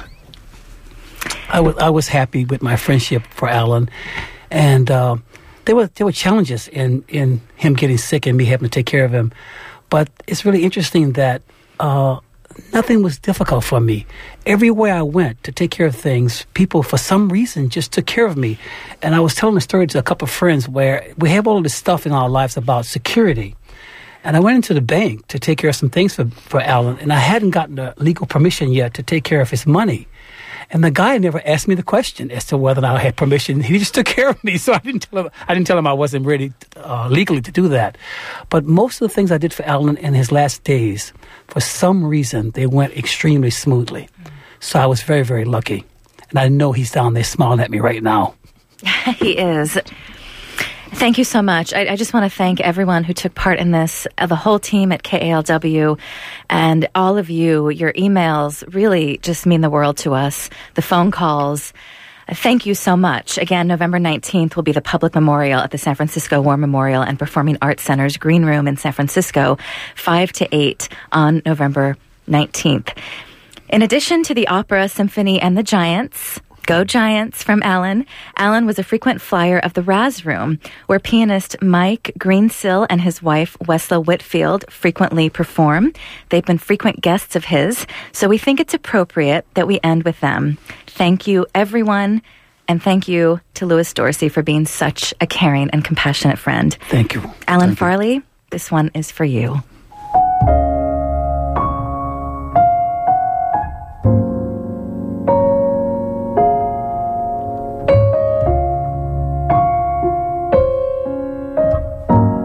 I was happy with my friendship for Alan. And there were challenges in him getting sick and me having to take care of him. But it's really interesting that nothing was difficult for me. Everywhere I went to take care of things, people, for some reason, just took care of me. And I was telling a story to a couple of friends where we have all this stuff in our lives about security. And I went into the bank to take care of some things for Alan, and I hadn't gotten the legal permission yet to take care of his money. And the guy never asked me the question as to whether or not I had permission. He just took care of me, so I didn't tell him I wasn't ready legally to do that. But most of the things I did for Alan in his last days, for some reason, they went extremely smoothly. So I was very, very lucky. And I know he's down there smiling at me right now. He is. Thank you so much. I just want to thank everyone who took part in this, the whole team at KALW, and all of you. Your emails really just mean the world to us. The phone calls. Thank you so much. Again, November 19th will be the public memorial at the San Francisco War Memorial and Performing Arts Center's Green Room in San Francisco, 5 to 8 on November 19th. In addition to the opera, symphony, and the Giants, Go Giants from Alan. Alan was a frequent flyer of the Raz Room, where pianist Mike Greensill and his wife Wesla Whitfield frequently perform. They've been frequent guests of his, so we think it's appropriate that we end with them. Thank you, everyone, and thank you to Louis Dorsey for being such a caring and compassionate friend. Thank you. Alan Farley, this one is for you.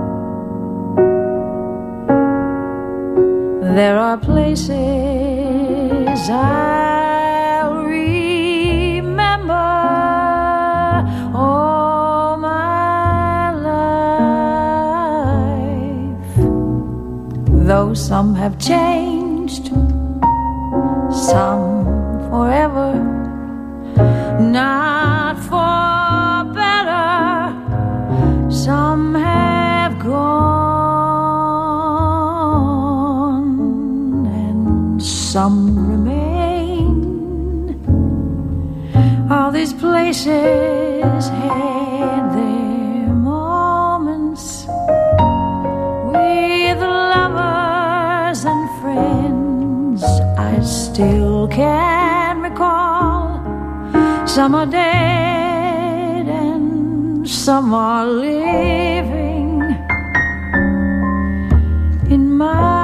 There are places as I'll remember all my life. Though some have changed, some forever, not for better, some have gone and some remain. All these places had their moments with lovers and friends I still can recall. Some are dead and some are living. In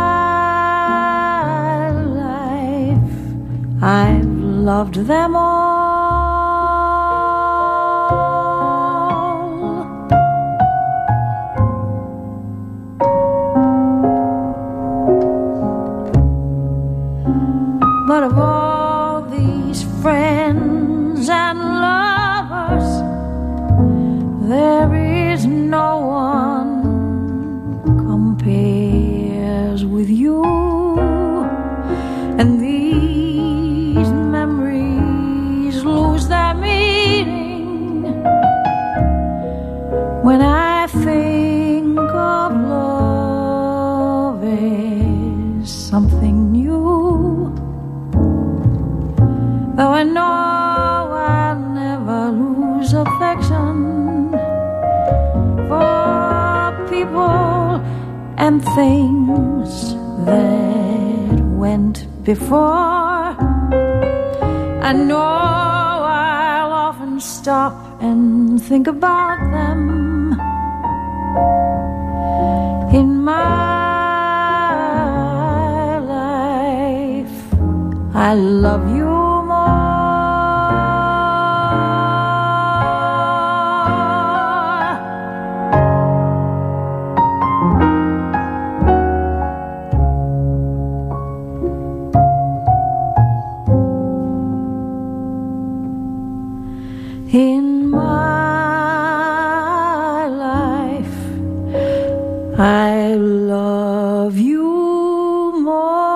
my life, I've loved them all. But of all these friends and lovers, there is no one compares with you. And these memories lose their meaning when I think of love as something new. Though I know I'll never lose affection for people and things that went before. I know I'll often stop and think about them. In my life, I love you. In my life, I love you more.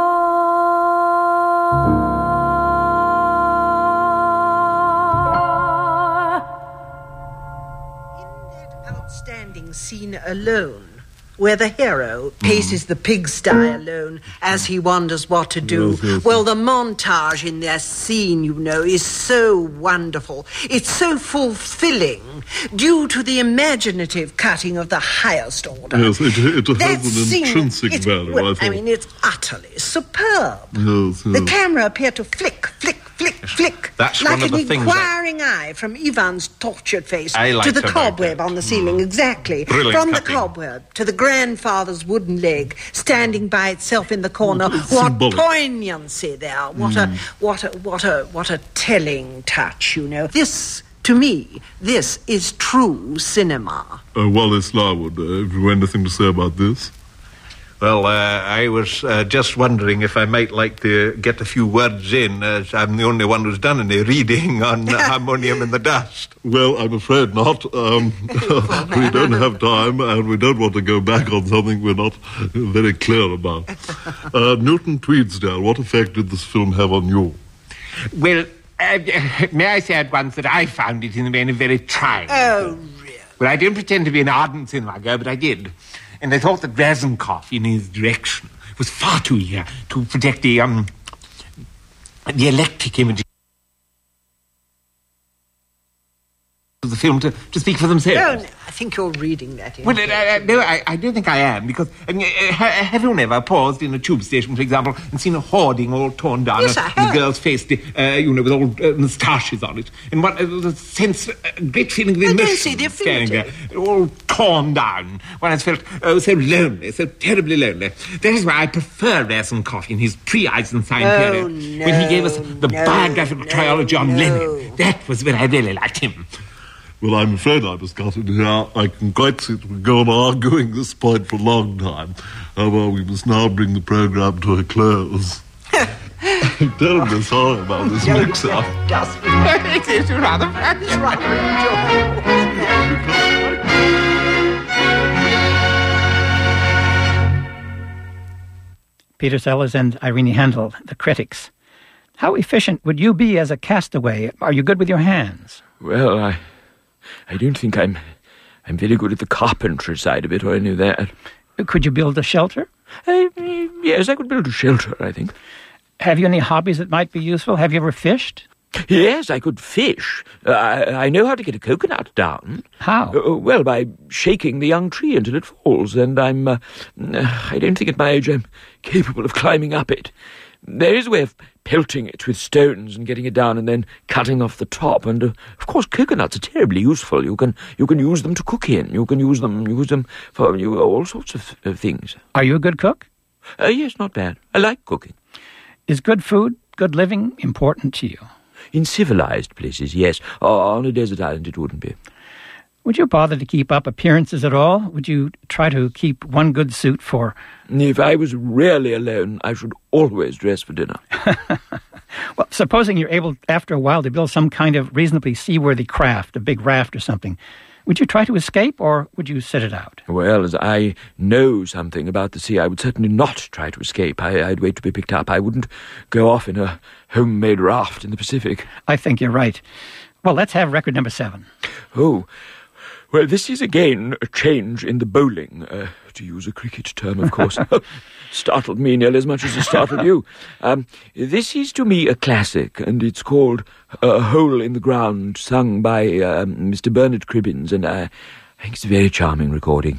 In that outstanding scene Alone, where the hero paces the pigsty alone as he wonders what to do. Yes. Well, the montage in that scene, you know, is so wonderful. It's so fulfilling due to the imaginative cutting of the highest order. Yes, it That has an scene, intrinsic value, well, I thought. I mean, it's utterly superb. Yes, The yes. camera appeared to flick, flick, flick, That's like one of an the things inquiring eye from Ivan's tortured face I to liked the about cobweb on the ceiling. Exactly. Brilliant From cutting. the cobweb to the grandfather's wooden leg standing by itself in the corner. What symbolic. poignancy there! What a telling touch! You know, this to me, this is true cinema. Wallace Larwood, have you anything to say about this? Well, I was just wondering if I might like to get a few words in, as I'm the only one who's done any reading on Harmonium in the Dust. Well, I'm afraid not. We don't have time, and we don't want to go back on something we're not very clear about. Newton Tweedsdale, what effect did this film have on you? Well, may I say at once that I found it in the main a very trying. Oh, really? Well, I don't pretend to be an ardent cinema goer, but I did. And I thought that Razumkov, in his direction, was far too eager to protect the electric image of the film to speak for themselves. Oh, no, I think you're reading that. Well, no, I don't think I am, because have you never paused in a tube station, for example, and seen a hoarding all torn down, Yes, I and have. the girl's face, with all moustaches on it, and what a sense, a great feeling of I don't emotion see the standing there, affinity. all torn down. One has felt so lonely, so terribly lonely. That is why I prefer Razumkov in his pre-Eisenstein period, when he gave us the biographical trilogy on Lenin. That was when I really liked him. Well, I'm afraid I must cut it here. I can quite see that we go on arguing this point for a long time. However, we must now bring the programme to a close. I'm terribly sorry about this mix-up. It is rather funny. It's rather enjoyable. Peter Sellers and Irene Handel, the critics. How efficient would you be as a castaway? Are you good with your hands? Well, I don't think I'm very good at the carpentry side of it or any of that. Could you build a shelter? Yes, I could build a shelter, I think. Have you any hobbies that might be useful? Have you ever fished? Yes, I could fish. I know how to get a coconut down. How? Well, by shaking the young tree until it falls, and I don't think at my age I'm capable of climbing up it. There is a way of pelting it with stones and getting it down and then cutting off the top. And, of course, coconuts are terribly useful. You can use them to cook in. You can use them for all sorts of things. Are you a good cook? Yes, not bad. I like cooking. Is good food, good living important to you? In civilized places, yes. On a desert island, it wouldn't be. Would you bother to keep up appearances at all? Would you try to keep one good suit for... If I was really alone, I should always dress for dinner. Well, supposing you're able, after a while, to build some kind of reasonably seaworthy craft, a big raft or something, would you try to escape, or would you sit it out? Well, as I know something about the sea, I would certainly not try to escape. I'd wait to be picked up. I wouldn't go off in a homemade raft in the Pacific. I think you're right. Well, let's have record number 7. Oh, well, this is again a change in the bowling, to use a cricket term, of course. Startled me nearly as much as it startled you. This is, to me, a classic, and it's called A Hole in the Ground, sung by Mr. Bernard Cribbins, and I think it's a very charming recording.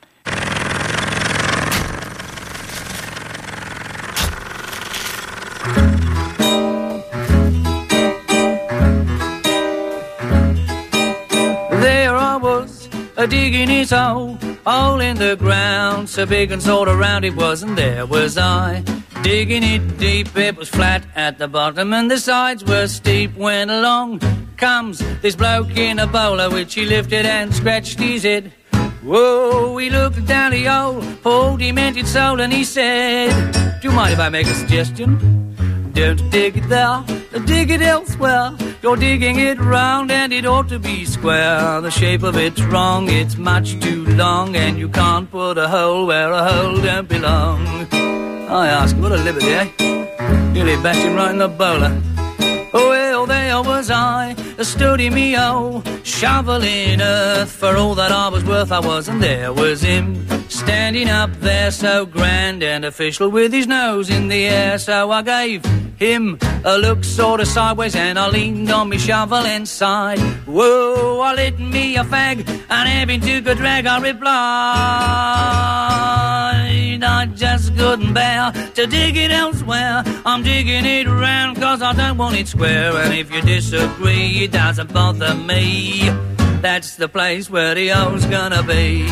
There I was, digging his hole in the ground, so big and sort of round it was, and there was I, digging it deep. It was flat at the bottom and the sides were steep. When along comes this bloke in a bowler, which he lifted and scratched his head. Whoa, he looked down the hole, poor demented soul, and he said, do you mind if I make a suggestion? Don't dig it there, dig it elsewhere. You're digging it round and it ought to be square. The shape of it's wrong, it's much too long, and you can't put a hole where a hole don't belong. I ask, what a liberty, eh? Nearly bashed him right in the bowler. Oh, well, there was I, stood in me hole, shoveling earth. For all that I was worth, I was, and there was him, standing up there so grand and official, with his nose in the air. So I gave him a look sort of sideways, and I leaned on me shovel and sighed. Whoa, I lit me a fag, and having took a drag, I replied, I just couldn't bear to dig it elsewhere. I'm digging it round 'cause I don't want it square. And if you disagree, it doesn't bother me. That's the place where the hole's gonna be.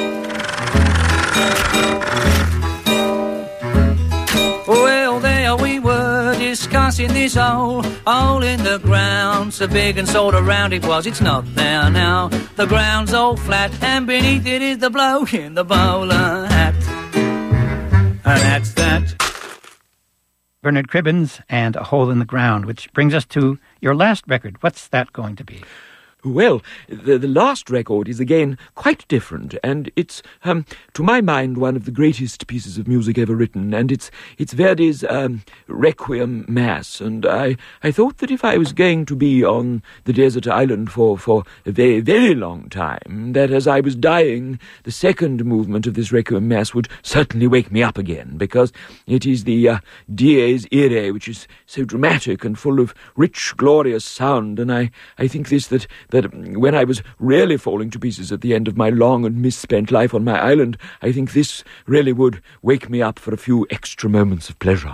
Well, there we were, discussing this hole in the ground, so big and sort of round it was. It's not there now. The ground's all flat, and beneath it is the bloke in the bowler hat. And that's that. Bernard Cribbins and A Hole in the Ground, which brings us to your last record. What's that going to be? Well, the last record is again quite different, and it's, to my mind, one of the greatest pieces of music ever written, and it's Verdi's Requiem Mass, and I thought that if I was going to be on the desert island for a very, very long time, that as I was dying, the second movement of this Requiem Mass would certainly wake me up again, because it is the Dies Irae, which is so dramatic and full of rich, glorious sound, and I think that when I was really falling to pieces at the end of my long and misspent life on my island, I think this really would wake me up for a few extra moments of pleasure.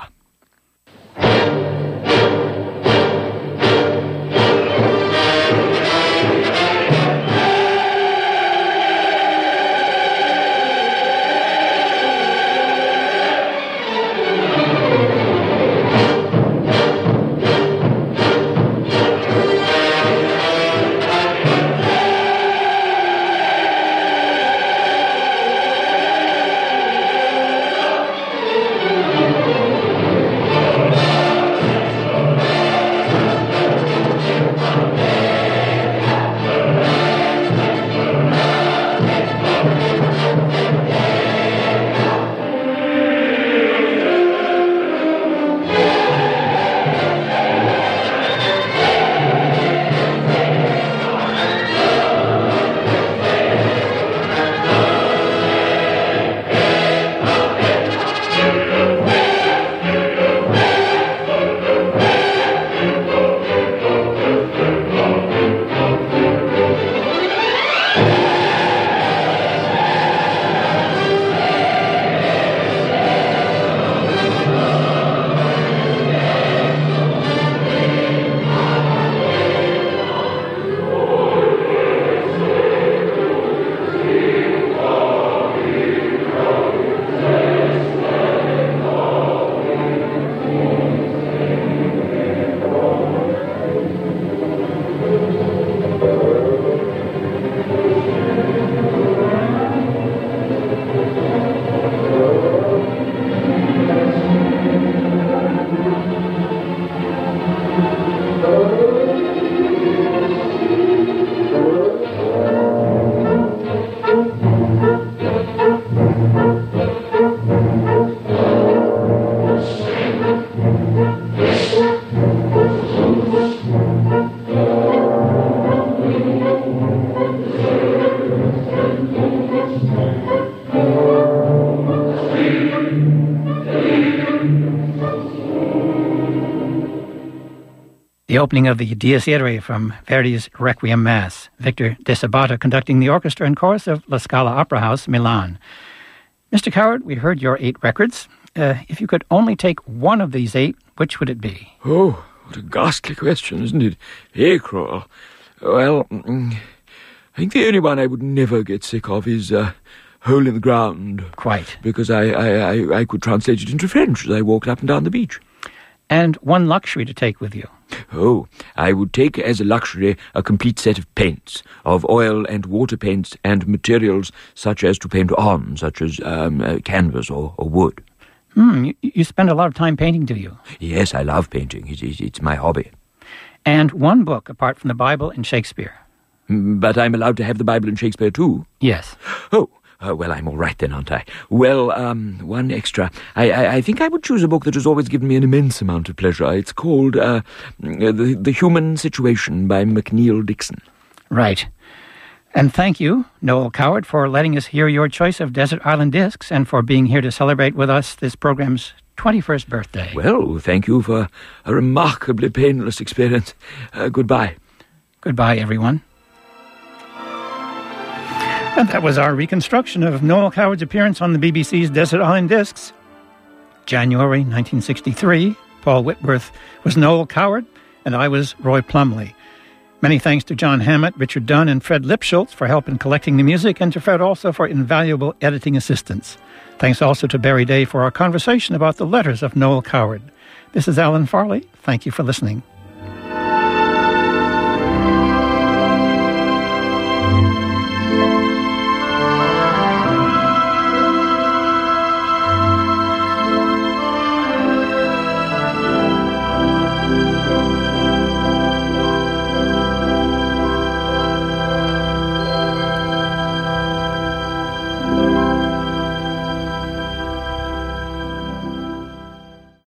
the opening of the Dies Irae from Verdi's Requiem Mass. Victor De Sabata conducting the orchestra and chorus of La Scala Opera House, Milan. Mr. Coward, we heard your 8 records. If you could only take one of these 8, which would it be? Oh, what a ghastly question, isn't it? Cruel. Well, I think the only one I would never get sick of is Hole in the Ground. Quite. Because I could translate it into French as I walked up and down the beach. And one luxury to take with you. Oh, I would take as a luxury a complete set of paints, of oil and water paints and materials such as to paint on, such as canvas or wood. You spend a lot of time painting, do you? Yes, I love painting. It's my hobby. And one book apart from the Bible and Shakespeare. But I'm allowed to have the Bible and Shakespeare too? Yes. Oh. Well, I'm all right then, aren't I? Well, one extra. I think I would choose a book that has always given me an immense amount of pleasure. It's called The Human Situation by McNeill Dixon. Right. And thank you, Noel Coward, for letting us hear your choice of Desert Island Discs and for being here to celebrate with us this program's 21st birthday. Well, thank you for a remarkably painless experience. Goodbye. Goodbye, everyone. And that was our reconstruction of Noel Coward's appearance on the BBC's Desert Island Discs. January 1963, Paul Whitworth was Noel Coward, and I was Roy Plumley. Many thanks to John Hammett, Richard Dunn, and Fred Lipschultz for help in collecting the music, and to Fred also for invaluable editing assistance. Thanks also to Barry Day for our conversation about the letters of Noel Coward. This is Alan Farley. Thank you for listening.